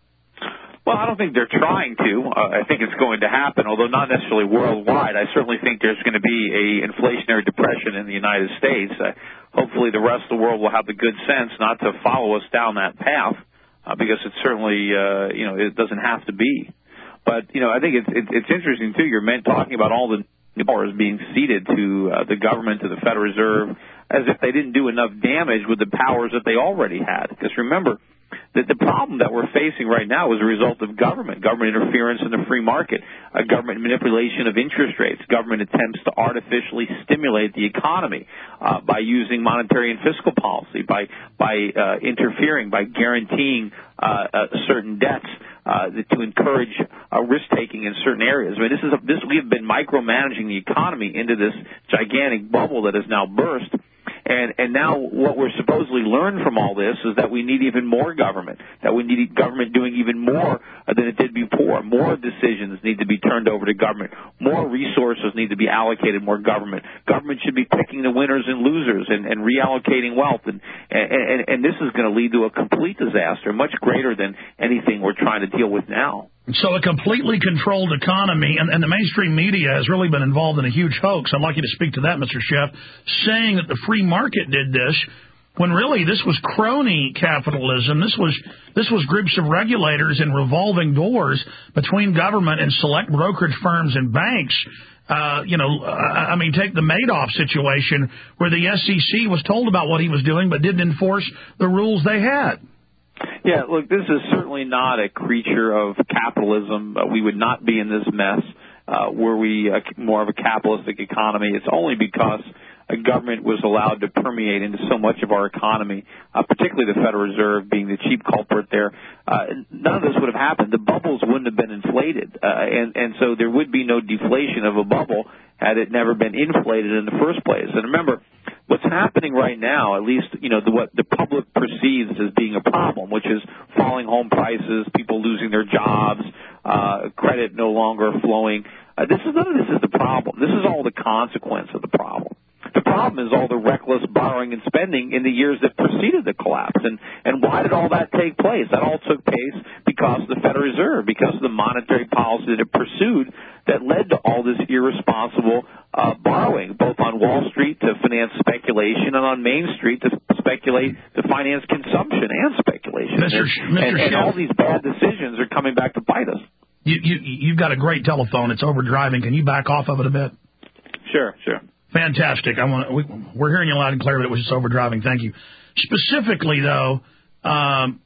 [SPEAKER 5] Well, I don't think they're trying to. Uh, I think it's going to happen, although not necessarily worldwide. I certainly think there's going to be a inflationary depression in the United States. Uh, hopefully the rest of the world will have the good sense not to follow us down that path, uh, because it certainly, uh, you know, it doesn't have to be. But, you know, I think it's, it's, it's interesting, too. You're meant talking about all the powers being ceded to uh, the government, to the Federal Reserve, as if they didn't do enough damage with the powers that they already had. Because remember, that the problem that we're facing right now is a result of government, government interference in the free market, a government manipulation of interest rates, government attempts to artificially stimulate the economy uh, by using monetary and fiscal policy, by by uh, interfering, by guaranteeing uh, uh, certain debts uh, to encourage uh, risk-taking in certain areas. I mean, this is a, this we have been micromanaging the economy into this gigantic bubble that has now burst. And, and now what we're supposedly learned from all this is that we need even more government, that we need government doing even more than it did before. More decisions need to be turned over to government. More resources need to be allocated, more government. Government should be picking the winners and losers and, and reallocating wealth. And, and, and this is going to lead to a complete disaster, much greater than anything we're trying to deal with now.
[SPEAKER 2] So a completely controlled economy, and, and the mainstream media has really been involved in a huge hoax. I'd like you to speak to that, Mister Sheff, saying that the free market did this, when really this was crony capitalism. This was this was groups of regulators and revolving doors between government and select brokerage firms and banks. Uh, you know, I mean, take the Madoff situation where the S E C was told about what he was doing but didn't enforce the rules they had.
[SPEAKER 5] Yeah, look, this is certainly not a creature of capitalism. Uh, we would not be in this mess uh, were we uh, more of a capitalistic economy. It's only because a government was allowed to permeate into so much of our economy, uh, particularly the Federal Reserve being the chief culprit there. Uh, none of this would have happened. The bubbles wouldn't have been inflated, uh, and, and so there would be no deflation of a bubble had it never been inflated in the first place. And remember, what's happening right now, at least, you know, the, what the public perceives as being a problem, which is falling home prices, people losing their jobs, uh, credit no longer flowing. Uh, this is none of this is the problem. This is all the consequence of the problem. The problem is all the reckless borrowing and spending in the years that preceded the collapse. And, and why did all that take place? That all took place because of the Federal Reserve, because of the monetary policy that it pursued that led to all this irresponsible uh, borrowing, both on Wall Street to finance speculation and on Main Street to speculate, to finance consumption and speculation.
[SPEAKER 2] Mister
[SPEAKER 5] And,
[SPEAKER 2] Mister
[SPEAKER 5] and, and all these bad decisions are coming back to bite us.
[SPEAKER 2] You, you, you've got a great telephone. It's overdriving. Can you back off of it a bit?
[SPEAKER 5] Sure, sure.
[SPEAKER 2] Fantastic. I want. We, we're hearing you loud and clear, but it was just overdriving. Thank you. Specifically, though, um,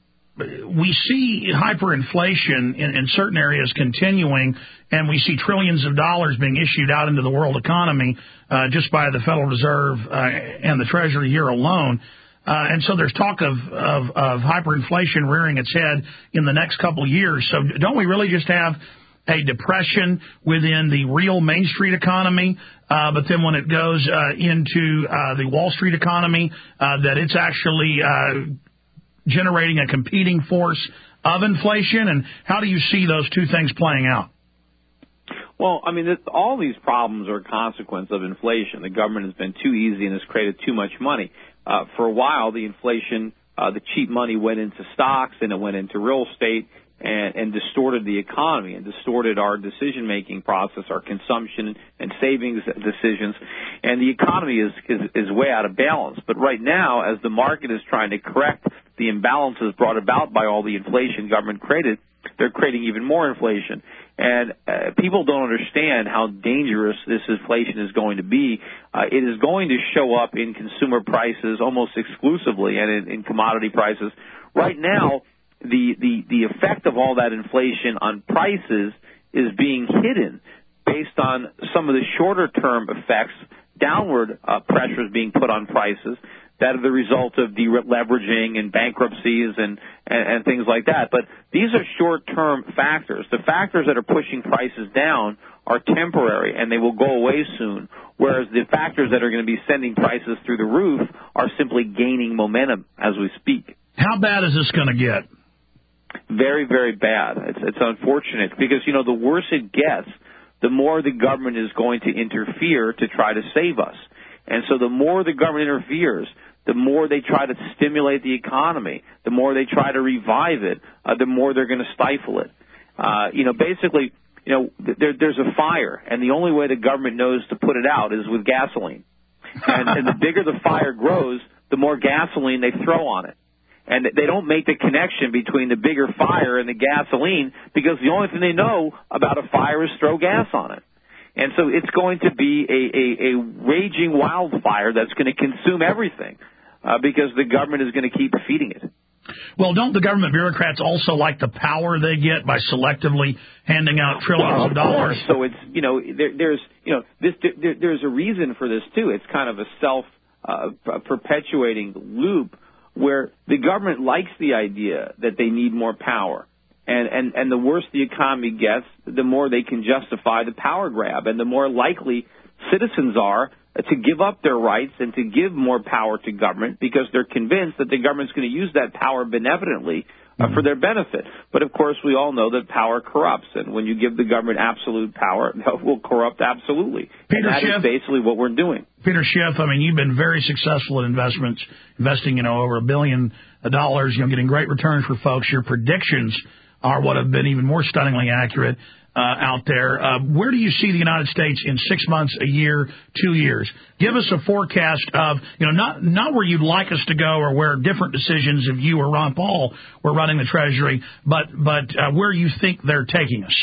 [SPEAKER 2] we see hyperinflation in, in certain areas continuing, and we see trillions of dollars being issued out into the world economy uh, just by the Federal Reserve uh, and the Treasury here alone. Uh, and so there's talk of, of, of hyperinflation rearing its head in the next couple of years. So don't we really just have a depression within the real Main Street economy, uh, but then when it goes uh, into uh, the Wall Street economy, uh, that it's actually uh, generating a competing force of inflation? And how do you see those two things playing out?
[SPEAKER 5] Well, I mean, this, all these problems are a consequence of inflation. The government has been too easy and has created too much money. Uh, for a while, the inflation, uh, the cheap money went into stocks and it went into real estate and, and distorted the economy and distorted our decision-making process, our consumption and savings decisions. And the economy is, is, is way out of balance. But right now, as the market is trying to correct the imbalances brought about by all the inflation government created, they're creating even more inflation. And uh, people don't understand how dangerous this inflation is going to be. Uh, it is going to show up in consumer prices almost exclusively and in, in commodity prices. Right now, the, the, the effect of all that inflation on prices is being hidden based on some of the shorter-term effects, downward uh, pressures being put on prices that are the result of deleveraging and bankruptcies and, and, and things like that. But these are short-term factors. The factors that are pushing prices down are temporary, and they will go away soon, whereas the factors that are going to be sending prices through the roof are simply gaining momentum as we speak.
[SPEAKER 2] How bad is this going to get?
[SPEAKER 5] Very, very bad. It's, it's unfortunate because, you know, the worse it gets, the more the government is going to interfere to try to save us. And so the more the government interferes, the more they try to stimulate the economy, the more they try to revive it, uh, the more they're going to stifle it. Uh, you know, basically, you know, there, there's a fire, and the only way the government knows to put it out is with gasoline. And, and the bigger the fire grows, the more gasoline they throw on it. And they don't make the connection between the bigger fire and the gasoline because the only thing they know about a fire is throw gas on it. And so it's going to be a, a, a raging wildfire that's going to consume everything uh, because the government is going to keep feeding it.
[SPEAKER 2] Well, don't the government bureaucrats also like the power they get by selectively handing out trillions
[SPEAKER 5] well,
[SPEAKER 2] of dollars?
[SPEAKER 5] Course. So it's, you know, there, there's, you know, this, there, there's a reason for this, too. It's kind of a self-perpetuating uh, loop where the government likes the idea that they need more power. And, and, and the worse the economy gets, the more they can justify the power grab, and the more likely citizens are to give up their rights and to give more power to government because they're convinced that the government's going to use that power benevolently uh, for their benefit. But, of course, we all know that power corrupts, and when you give the government absolute power, that will corrupt absolutely.
[SPEAKER 2] Peter
[SPEAKER 5] and that
[SPEAKER 2] Schiff,
[SPEAKER 5] is basically what we're doing.
[SPEAKER 2] Peter Schiff, I mean, you've been very successful in investments, investing, you know, over a billion dollars, you know, getting great returns for folks. Your predictions are what have been even more stunningly accurate uh, out there. Uh, where do you see the United States in six months, a year, two years? Give us a forecast of, you know, not not where you'd like us to go or where different decisions if you or Ron Paul were running the Treasury, but but uh, where you think they're taking us.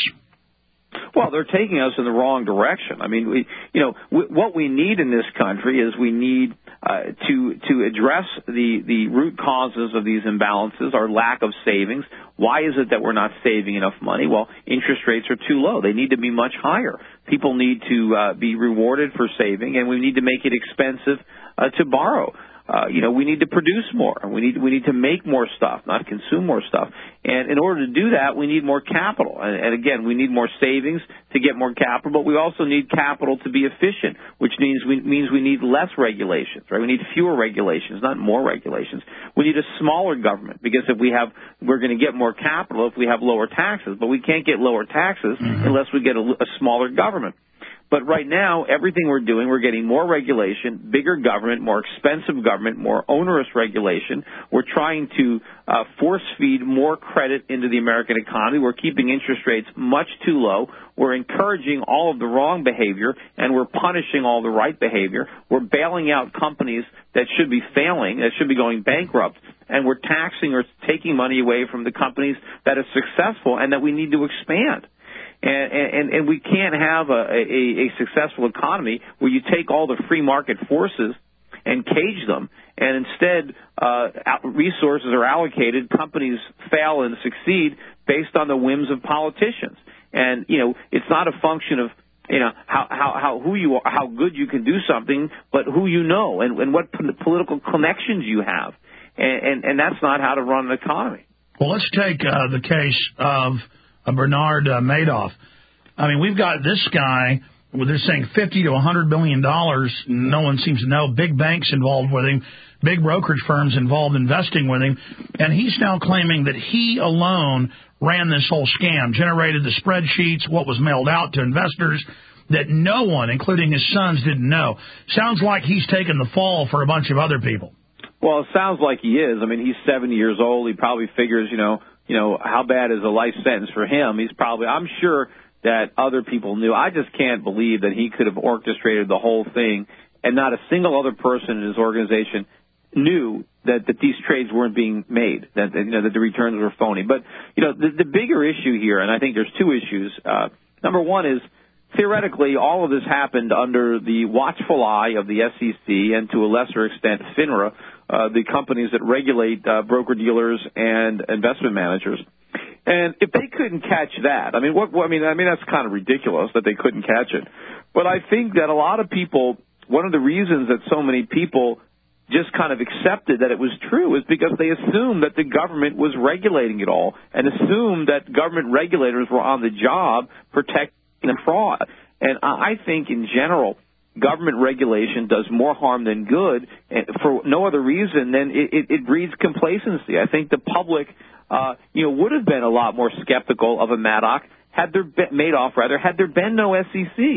[SPEAKER 5] Well, they're taking us in the wrong direction. I mean, we, you know, w- what we need in this country is we need uh, to to address the the root causes of these imbalances, our lack of savings. Why is it that we're not saving enough money? Well, interest rates are too low. They need to be much higher. People need to uh, be rewarded for saving, and we need to make it expensive uh, to borrow. Uh, you know, we need to produce more. We need we need to make more stuff, not consume more stuff. And in order to do that, we need more capital. And, and again, we need more savings to get more capital, but we also need capital to be efficient, which means we means we need less regulations, right? We need fewer regulations, not more regulations. We need a smaller government because if we have, we're going to get more capital if we have lower taxes, but we can't get lower taxes mm-hmm. unless we get a, a smaller government. But right now, everything we're doing, we're getting more regulation, bigger government, more expensive government, more onerous regulation. We're trying to uh, force-feed more credit into the American economy. We're keeping interest rates much too low. We're encouraging all of the wrong behavior, and we're punishing all the right behavior. We're bailing out companies that should be failing, that should be going bankrupt, and we're taxing or taking money away from the companies that are successful and that we need to expand. And, and, and we can't have a, a, a successful economy where you take all the free market forces and cage them, and instead uh, resources are allocated, companies fail and succeed based on the whims of politicians. And, you know, it's not a function of, you know, how, how, how who you are, how good you can do something, but who you know and, and what political connections you have. And, and, and that's not how to run an economy.
[SPEAKER 2] Well, let's take uh, the case of Uh, Bernard uh, Madoff. I mean, we've got this guy, well, they're saying fifty to one hundred billion dollars. No one seems to know. Big banks involved with him, big brokerage firms involved investing with him. And he's now claiming that he alone ran this whole scam, generated the spreadsheets, what was mailed out to investors that no one, including his sons, didn't know. Sounds like he's taken the fall for a bunch of other people.
[SPEAKER 5] Well, it sounds like he is. I mean, he's seventy years old. He probably figures, you know, you know, how bad is a life sentence for him? He's probably, I'm sure that other people knew. I just can't believe that he could have orchestrated the whole thing and not a single other person in his organization knew that, that these trades weren't being made, that, you know, that the returns were phony. But, you know, the, the bigger issue here, and I think there's two issues. Uh, number one is, theoretically, all of this happened under the watchful eye of the S E C and, to a lesser extent, FINRA, uh, the companies that regulate uh, broker-dealers and investment managers. And if they couldn't catch that, I mean, what, I mean, I mean, that's kind of ridiculous that they couldn't catch it. But I think that a lot of people, one of the reasons that so many people just kind of accepted that it was true is because they assumed that the government was regulating it all and assumed that government regulators were on the job protecting the fraud. And I think in general, government regulation does more harm than good, and for no other reason than it, it, it breeds complacency. I think the public, uh, you know, would have been a lot more skeptical of a Madoff had there been, Madoff rather, had there been no S E C.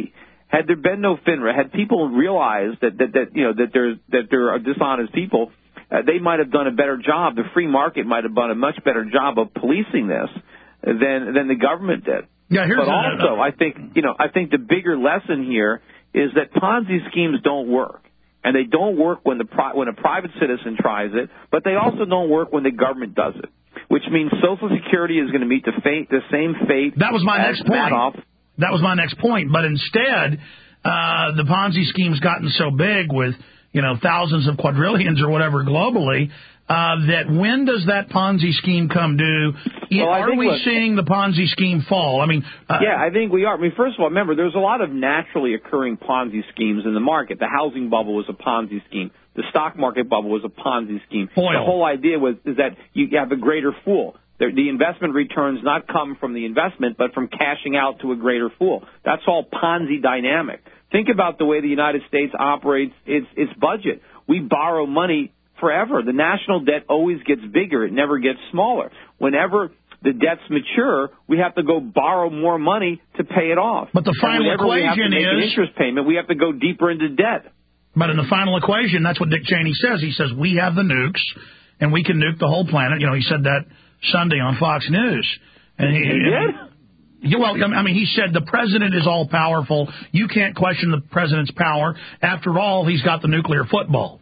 [SPEAKER 6] Had there been no FINRA, had people realized that, that, that you know, that there, that there are dishonest people, uh, they might have done a better job. The free market might have done a much better job of policing this than, than the government did.
[SPEAKER 2] Yeah, here's
[SPEAKER 6] but
[SPEAKER 2] a,
[SPEAKER 6] also, I think, you know, I think the bigger lesson here is that Ponzi schemes don't work. And they don't work when the pri- when a private citizen tries it, but they also don't work when the government does it, which means Social Security is going to meet the, fate, the same fate.
[SPEAKER 2] That was my
[SPEAKER 6] as
[SPEAKER 2] next point.
[SPEAKER 6] Madoff.
[SPEAKER 2] That was my next point. But instead, uh, the Ponzi scheme's gotten so big with, you know, thousands of quadrillions or whatever globally, uh, that when does that Ponzi scheme come due?
[SPEAKER 6] Well,
[SPEAKER 2] are we
[SPEAKER 6] look,
[SPEAKER 2] seeing the Ponzi scheme fall? I mean, uh,
[SPEAKER 6] yeah, I think we are. I mean, first of all, remember, there's a lot of naturally occurring Ponzi schemes in the market. The housing bubble was a Ponzi scheme. The stock market bubble was a Ponzi scheme.
[SPEAKER 2] Oil.
[SPEAKER 6] The whole idea was is that you have a greater pool. The, the investment returns not come from the investment, but from cashing out to a greater pool. That's all Ponzi dynamic. Think about the way the United States operates its its budget. We borrow money forever. The national debt always gets bigger. It never gets smaller. Whenever the debts mature, we have to go borrow more money to pay it off.
[SPEAKER 2] But the final
[SPEAKER 6] and whenever
[SPEAKER 2] equation
[SPEAKER 6] we have to make
[SPEAKER 2] is
[SPEAKER 6] an interest payment, we have to go deeper into debt.
[SPEAKER 2] But in the final equation, that's what Dick Cheney says. He says we have the nukes, and we can nuke the whole planet. You know, he said that Sunday on Fox News. And he,
[SPEAKER 6] he did?
[SPEAKER 2] Yeah, well, I mean, he said the president is all powerful. You can't question the president's power. After all, he's got the nuclear football.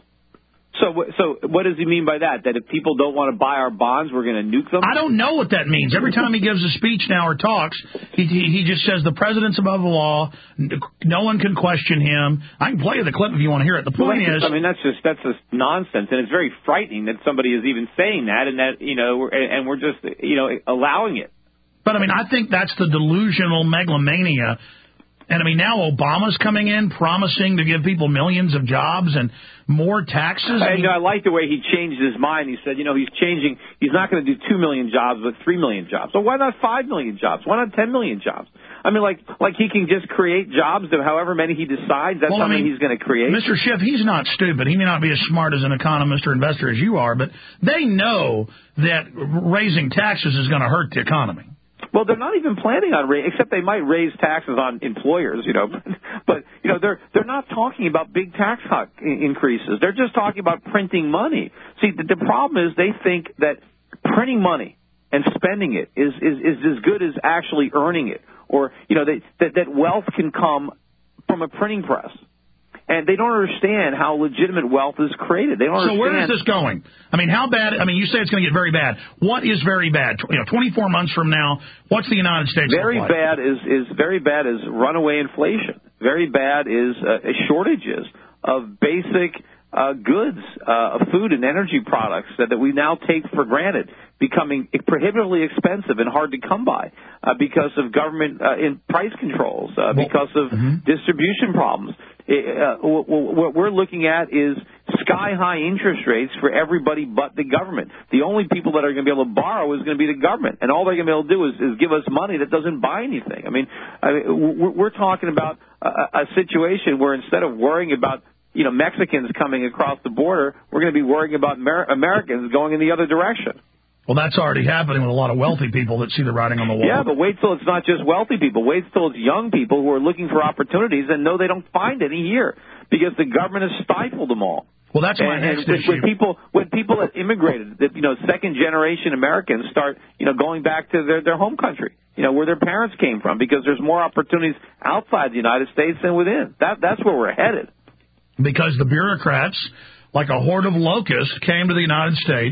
[SPEAKER 6] So, so what does he mean by that? That if people don't want to buy our bonds, we're going to nuke them?
[SPEAKER 2] I don't know what that means. Every time he gives a speech now or talks, he, he, he just says the president's above the law. No one can question him. I can play you the clip if you want to hear it. The point
[SPEAKER 6] well,
[SPEAKER 2] is,
[SPEAKER 6] I mean, that's just that's just nonsense, and it's very frightening that somebody is even saying that, and that you know, and we're just you know allowing it.
[SPEAKER 2] But I mean, I think that's the delusional megalomania. And, I mean, now Obama's coming in promising to give people millions of jobs and more taxes.
[SPEAKER 6] I,
[SPEAKER 2] I, mean,
[SPEAKER 6] I like the way he changed his mind. He said, you know, he's changing. He's not going to do two million jobs, but three million jobs. So why not five million jobs? Why not ten million jobs? I mean, like like he can just create jobs of however many he decides. That's
[SPEAKER 2] well,
[SPEAKER 6] something
[SPEAKER 2] I mean,
[SPEAKER 6] he's going to create.
[SPEAKER 2] Mister Schiff, he's not stupid. He may not be as smart as an economist or investor as you are, but they know that raising taxes is going to hurt the economy.
[SPEAKER 6] Well, they're not even planning on raising, except they might raise taxes on employers, you know. But, you know, they're they're not talking about big tax hike increases. They're just talking about printing money. See, the, the problem is they think that printing money and spending it is, is, is as good as actually earning it. Or, you know, they, that, that wealth can come from a printing press. And they don't understand how legitimate wealth is created. They don't
[SPEAKER 2] so
[SPEAKER 6] understand.
[SPEAKER 2] where is this going? I mean, how bad? I mean, you say it's going to get very bad. What is very bad? You know, twenty-four months from now, what's the United States
[SPEAKER 6] Very
[SPEAKER 2] look like?
[SPEAKER 6] bad is is very bad is runaway inflation. Very bad is uh, shortages of basic uh, goods, uh, food and energy products that, that we now take for granted, becoming prohibitively expensive and hard to come by uh, because of government uh, in price controls, uh, because of mm-hmm. distribution problems. Uh, what we're looking at is sky-high interest rates for everybody but the government. The only people that are going to be able to borrow is going to be the government, and all they're going to be able to do is, is give us money that doesn't buy anything. I mean, I mean we're talking about a, a situation where instead of worrying about you know Mexicans coming across the border, we're going to be worrying about Amer- Americans going in the other direction.
[SPEAKER 2] Well, that's already happening with a lot of wealthy people that see the writing on the wall.
[SPEAKER 6] Yeah, but wait till it's not just wealthy people. Wait till it's young people who are looking for opportunities and know they don't find any here because the government has stifled them all.
[SPEAKER 2] Well, that's my
[SPEAKER 6] and,
[SPEAKER 2] next
[SPEAKER 6] and
[SPEAKER 2] issue.
[SPEAKER 6] When people, when people that immigrated, that you know, second generation Americans start, you know, going back to their their home country, you know, where their parents came from, because there's more opportunities outside the United States than within. That that's where we're headed.
[SPEAKER 2] Because the bureaucrats, like a horde of locusts, came to the United States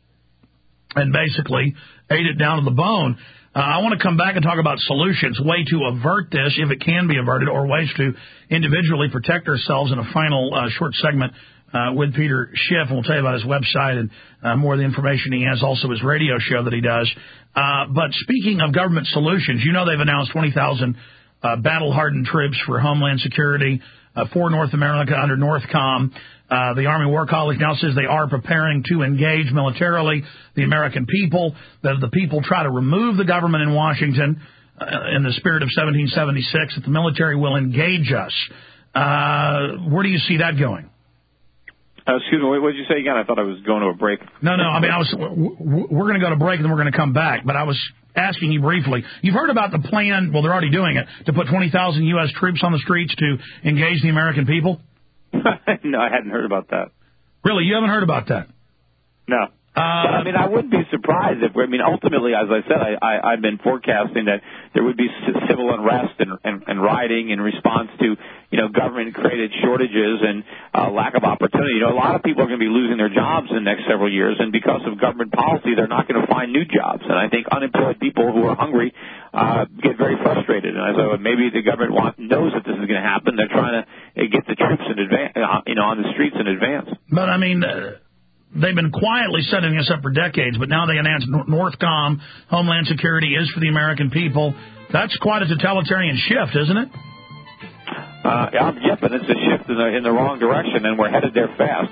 [SPEAKER 2] and basically ate it down to the bone. Uh, I want to come back and talk about solutions, way to avert this, if it can be averted, or ways to individually protect ourselves in a final uh, short segment uh, with Peter Schiff. And we'll tell you about his website and uh, more of the information he has, also his radio show that he does. Uh, but speaking of government solutions, you know they've announced twenty thousand uh, battle-hardened troops for Homeland Security uh, for North America under NORTHCOM. Uh, the Army War College now says they are preparing to engage militarily the American people, that the people try to remove the government in Washington uh, in the spirit of seventeen seventy-six, that the military will engage us. Uh, where do you see that going?
[SPEAKER 6] Uh, excuse me, what did you say again? I thought I was going to a break.
[SPEAKER 2] No, no, I mean, I was. We're going to go to break, and then we're going to come back. But I was asking you briefly. You've heard about the plan, well, they're already doing it, to put twenty thousand U S troops on the streets to engage the American people?
[SPEAKER 6] No, I hadn't heard about that.
[SPEAKER 2] Really? You haven't heard about that?
[SPEAKER 6] No.
[SPEAKER 2] Uh,
[SPEAKER 6] but, I mean, I wouldn't be surprised if, I mean, ultimately, as I said, I, I, I've been forecasting that there would be civil unrest and, and, and rioting in response to, you know, government-created shortages and uh, lack of opportunity. You know, a lot of people are going to be losing their jobs in the next several years, and because of government policy, they're not going to find new jobs. And I think unemployed people who are hungry uh, get very frustrated. And as I, maybe the government want, knows that this is going to happen. They're trying to uh, get the troops in advance, uh, you know, on the streets in advance.
[SPEAKER 2] But, I mean... Uh... They've been quietly setting this up for decades, but now they announced Northcom, Homeland Security is for the American people. That's quite a totalitarian shift, isn't it?
[SPEAKER 6] Uh, yeah, yep, and it's a shift in the, in the wrong direction, and we're headed there fast.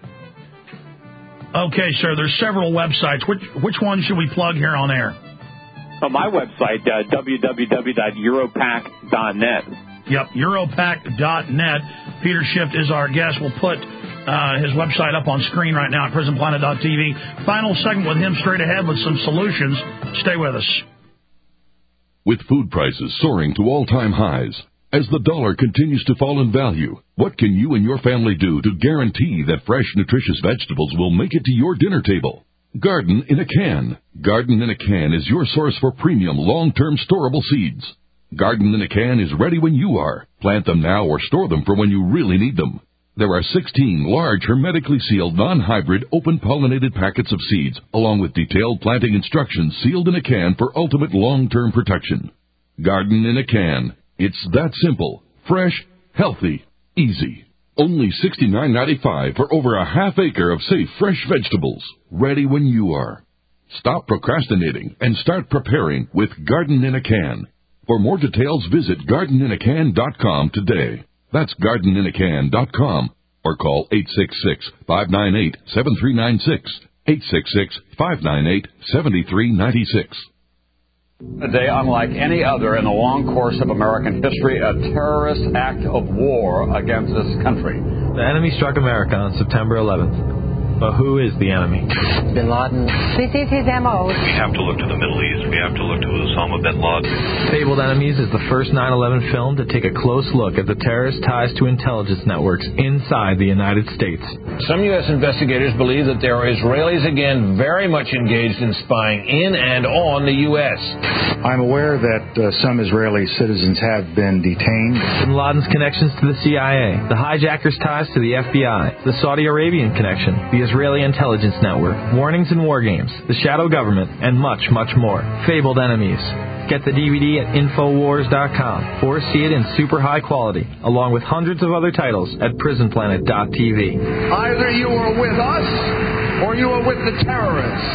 [SPEAKER 2] Okay, sir, there's several websites. Which which one should we plug here on air?
[SPEAKER 6] On my website, uh, w w w dot europac dot net.
[SPEAKER 2] Yep, europac dot net. Peter Schiff is our guest. We'll put uh, his website up on screen right now at prison planet dot t v. Final segment with him straight ahead with some solutions. Stay with us.
[SPEAKER 1] With food prices soaring to all-time highs, as the dollar continues to fall in value, what can you and your family do to guarantee that fresh, nutritious vegetables will make it to your dinner table? Garden in a Can. Garden in a Can is your source for premium, long-term storable seeds. Garden in a Can is ready when you are. Plant them now or store them for when you really need them. There are sixteen large, hermetically sealed, non-hybrid, open-pollinated packets of seeds, along with detailed planting instructions sealed in a can for ultimate long-term protection. Garden in a Can. It's that simple, fresh, healthy, easy. Only sixty-nine ninety-five for over a half acre of safe, fresh vegetables, ready when you are. Stop procrastinating and start preparing with Garden in a Can. For more details, visit garden in a can dot com today. That's garden in a can dot com or call eight six six, five nine eight, seven three nine six, eight six six, five nine eight, seven three nine six.
[SPEAKER 15] A day unlike any other in the long course of American history, a terrorist act of war against this country.
[SPEAKER 16] The enemy struck America on September eleventh. But who is the enemy?
[SPEAKER 17] Bin Laden. This is his M O.
[SPEAKER 18] We have to look to the Middle East. We have to look to Osama bin Laden.
[SPEAKER 16] Fabled Enemies is the first nine eleven film to take a close look at the terrorist ties to intelligence networks inside the United States.
[SPEAKER 19] Some U S investigators believe that there are Israelis again very much engaged in spying in and on the U S.
[SPEAKER 20] I'm aware that uh, some Israeli citizens have been detained.
[SPEAKER 16] Bin Laden's connections to the C I A, the hijackers' ties to the F B I, the Saudi Arabian connection, the Israeli intelligence network, warnings and war games, the shadow government, and much, much more. Fabled Enemies. Get the D V D at infowars dot com or see it in super high quality, along with hundreds of other titles at prison planet dot t v.
[SPEAKER 21] Either you are with us or you are with the terrorists.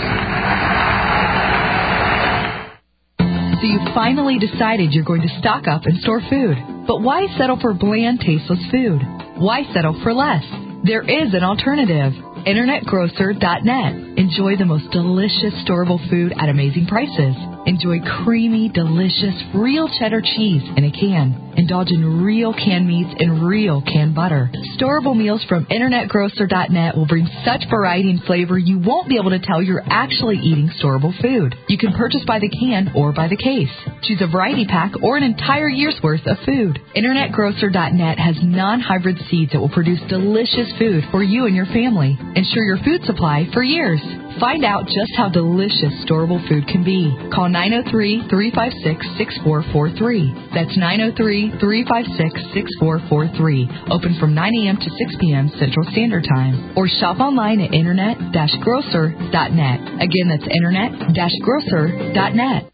[SPEAKER 7] So you finally decided you're going to stock up and store food. But why settle for bland, tasteless food? Why settle for less? There is an alternative. internet grocer dot net. Enjoy the most delicious storable food at amazing prices. Enjoy creamy, delicious, real cheddar cheese in a can. Indulge in real canned meats and real canned butter. Storable meals from internet grocer dot net will bring such variety and flavor you won't be able to tell you're actually eating storable food. You can purchase by the can or by the case. Choose a variety pack or an entire year's worth of food. internet grocer dot net has non-hybrid seeds that will produce delicious food for you and your family. Ensure your food supply for years. Find out just how delicious storable food can be. Call nine oh three, three five six, six four four three. That's nine oh three, three five six, six four four three. Open from nine a.m. to six p.m. Central Standard Time. Or shop online at internet grocer dot net. Again, that's internet grocer dot net.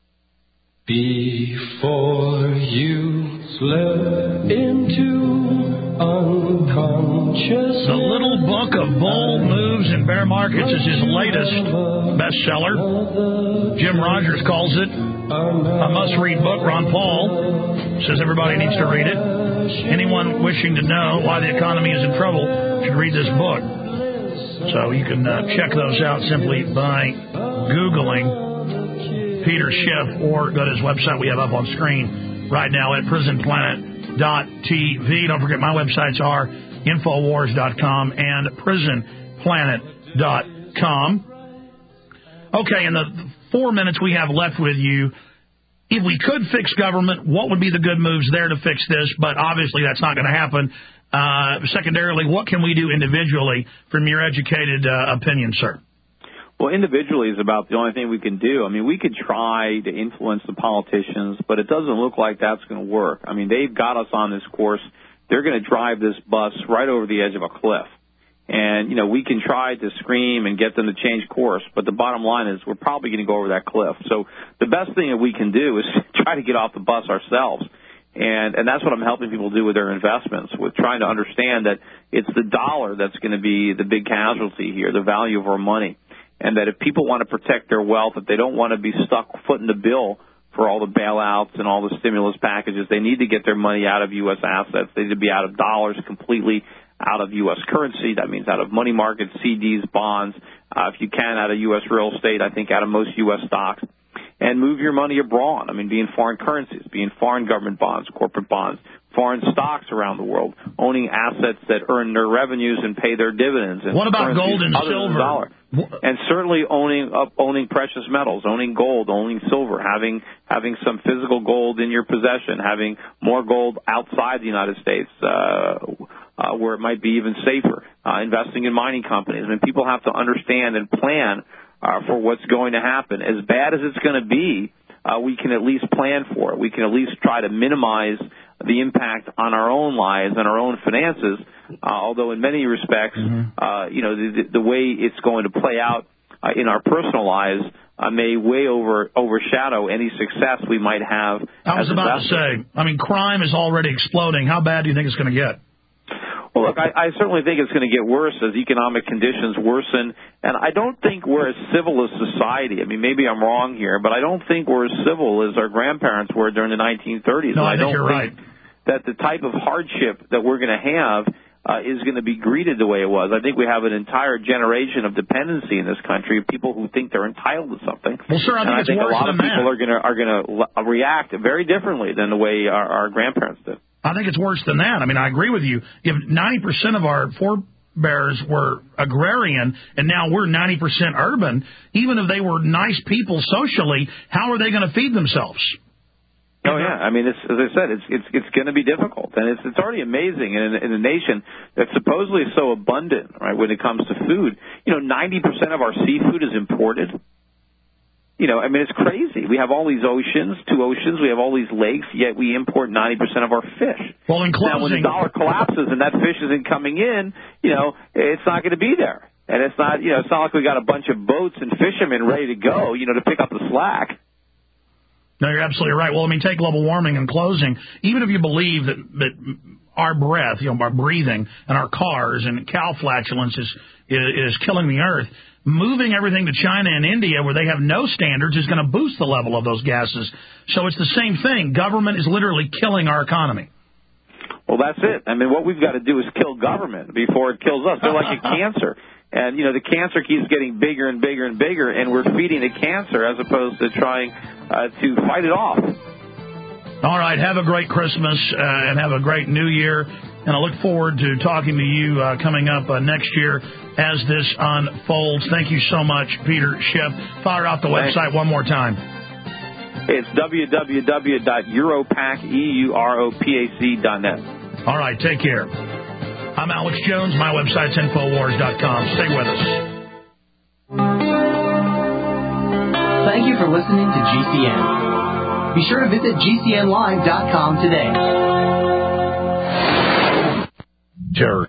[SPEAKER 8] Before you slip into unconscious.
[SPEAKER 2] The Little Book of Bull Moves in Bear Markets is his latest bestseller. Jim Rogers calls it a must-read book. Ron Paul says everybody needs to read it. Anyone wishing to know why the economy is in trouble should read this book. So you can uh, check those out simply by Googling Peter Schiff or go to his website we have up on screen right now at prison planet dot t v. Don't forget my websites are Infowars dot com and Prison Planet dot com. Okay, in the four minutes we have left with you, if we could fix government, what would be the good moves there to fix this? But obviously that's not going to happen. Uh, secondarily, what can we do individually from your educated uh, opinion, sir?
[SPEAKER 6] Well, individually is about the only thing we can do. I mean, we could try to influence the politicians, but it doesn't look like that's going to work. I mean, they've got us on this course. They're going to drive this bus right over the edge of a cliff. And, you know, we can try to scream and get them to change course, but the bottom line is we're probably going to go over that cliff. So the best thing that we can do is try to get off the bus ourselves. And, and that's what I'm helping people do with their investments, with trying to understand that it's the dollar that's going to be the big casualty here, the value of our money. And that if people want to protect their wealth, if they don't want to be stuck footing the bill for all the bailouts and all the stimulus packages, they need to get their money out of U S assets. They need to be out of dollars completely, out of U S currency. That means out of money markets, C Ds, bonds. Uh, if you can, out of U S real estate, I think out of most U S stocks. And move your money abroad. I mean, be in foreign currencies, be in foreign government bonds, corporate bonds, foreign stocks around the world, owning assets that earn their revenues and pay their dividends. And
[SPEAKER 2] what about gold and silver?
[SPEAKER 6] Dollar. And certainly owning uh, owning precious metals, owning gold, owning silver, having having some physical gold in your possession, having more gold outside the United States, uh, uh, where it might be even safer, uh, investing in mining companies. I mean, people have to understand and plan uh, for what's going to happen. As bad as it's going to be, uh, we can at least plan for it. We can at least try to minimize the impact on our own lives and our own finances, uh, although in many respects, mm-hmm. uh, you know, the, the way it's going to play out uh, in our personal lives uh, may way over overshadow any success we might have.
[SPEAKER 2] I was
[SPEAKER 6] as
[SPEAKER 2] about
[SPEAKER 6] investors.
[SPEAKER 2] to say, I mean, crime is already exploding. How bad do you think it's going to get?
[SPEAKER 6] Well, look, I, I certainly think it's going to get worse as economic conditions worsen, and I don't think we're as civil as society. I mean, maybe I'm wrong here, but I don't think we're as civil as our grandparents were during the nineteen thirties.
[SPEAKER 2] No, I, I think
[SPEAKER 6] don't
[SPEAKER 2] you're
[SPEAKER 6] think
[SPEAKER 2] right.
[SPEAKER 6] That the type of hardship that we're going to have uh, is going to be greeted the way it was. I think we have an entire generation of dependency in this country, people who think they're entitled to something.
[SPEAKER 2] Well, sir, I think
[SPEAKER 6] and
[SPEAKER 2] it's
[SPEAKER 6] I think
[SPEAKER 2] worse
[SPEAKER 6] a lot
[SPEAKER 2] than
[SPEAKER 6] of people
[SPEAKER 2] that.
[SPEAKER 6] are going to are going to react very differently than the way our, our grandparents did.
[SPEAKER 2] I think it's worse than that. I mean, I agree with you. If ninety percent of our forebears were agrarian and now we're ninety percent urban, even if they were nice people socially, how are they going to feed themselves?
[SPEAKER 6] Oh yeah, I mean, it's, as I said, it's it's it's going to be difficult, and it's it's already amazing in, in a nation that supposedly is so abundant, right? When it comes to food, you know, ninety percent of our seafood is imported. You know, I mean, it's crazy. We have all these oceans, two oceans. We have all these lakes, yet we import ninety percent of our fish.
[SPEAKER 2] Well, in closing,
[SPEAKER 6] now, when the dollar collapses and that fish isn't coming in, you know, it's not going to be there. And it's not, you know, it's not like we got a bunch of boats and fishermen ready to go, you know, to pick up the slack.
[SPEAKER 2] No, you're absolutely right. Well, I mean, take global warming in closing. Even if you believe that, that our breath, you know, our breathing and our cars and cow flatulence is, is, is killing the earth, moving everything to China and India where they have no standards is going to boost the level of those gases. So it's the same thing. Government is literally killing our economy.
[SPEAKER 6] Well, that's it. I mean, what we've got to do is kill government before it kills us. They're like a cancer. And, you know, the cancer keeps getting bigger and bigger and bigger, and we're feeding the cancer as opposed to trying uh, to fight it off.
[SPEAKER 2] All right. Have a great Christmas uh, and have a great New Year. And I look forward to talking to you uh, coming up uh, next year as this unfolds. Thank you so much, Peter Schiff. Fire out the
[SPEAKER 6] Thanks.
[SPEAKER 2] website one more time.
[SPEAKER 6] It's w w w dot europac dot net.
[SPEAKER 2] All right. Take care. I'm Alex Jones. My website's infowars dot com. Stay with us.
[SPEAKER 9] Thank you for listening to G C N. Be sure to visit G C N live dot com today.
[SPEAKER 2] Terror.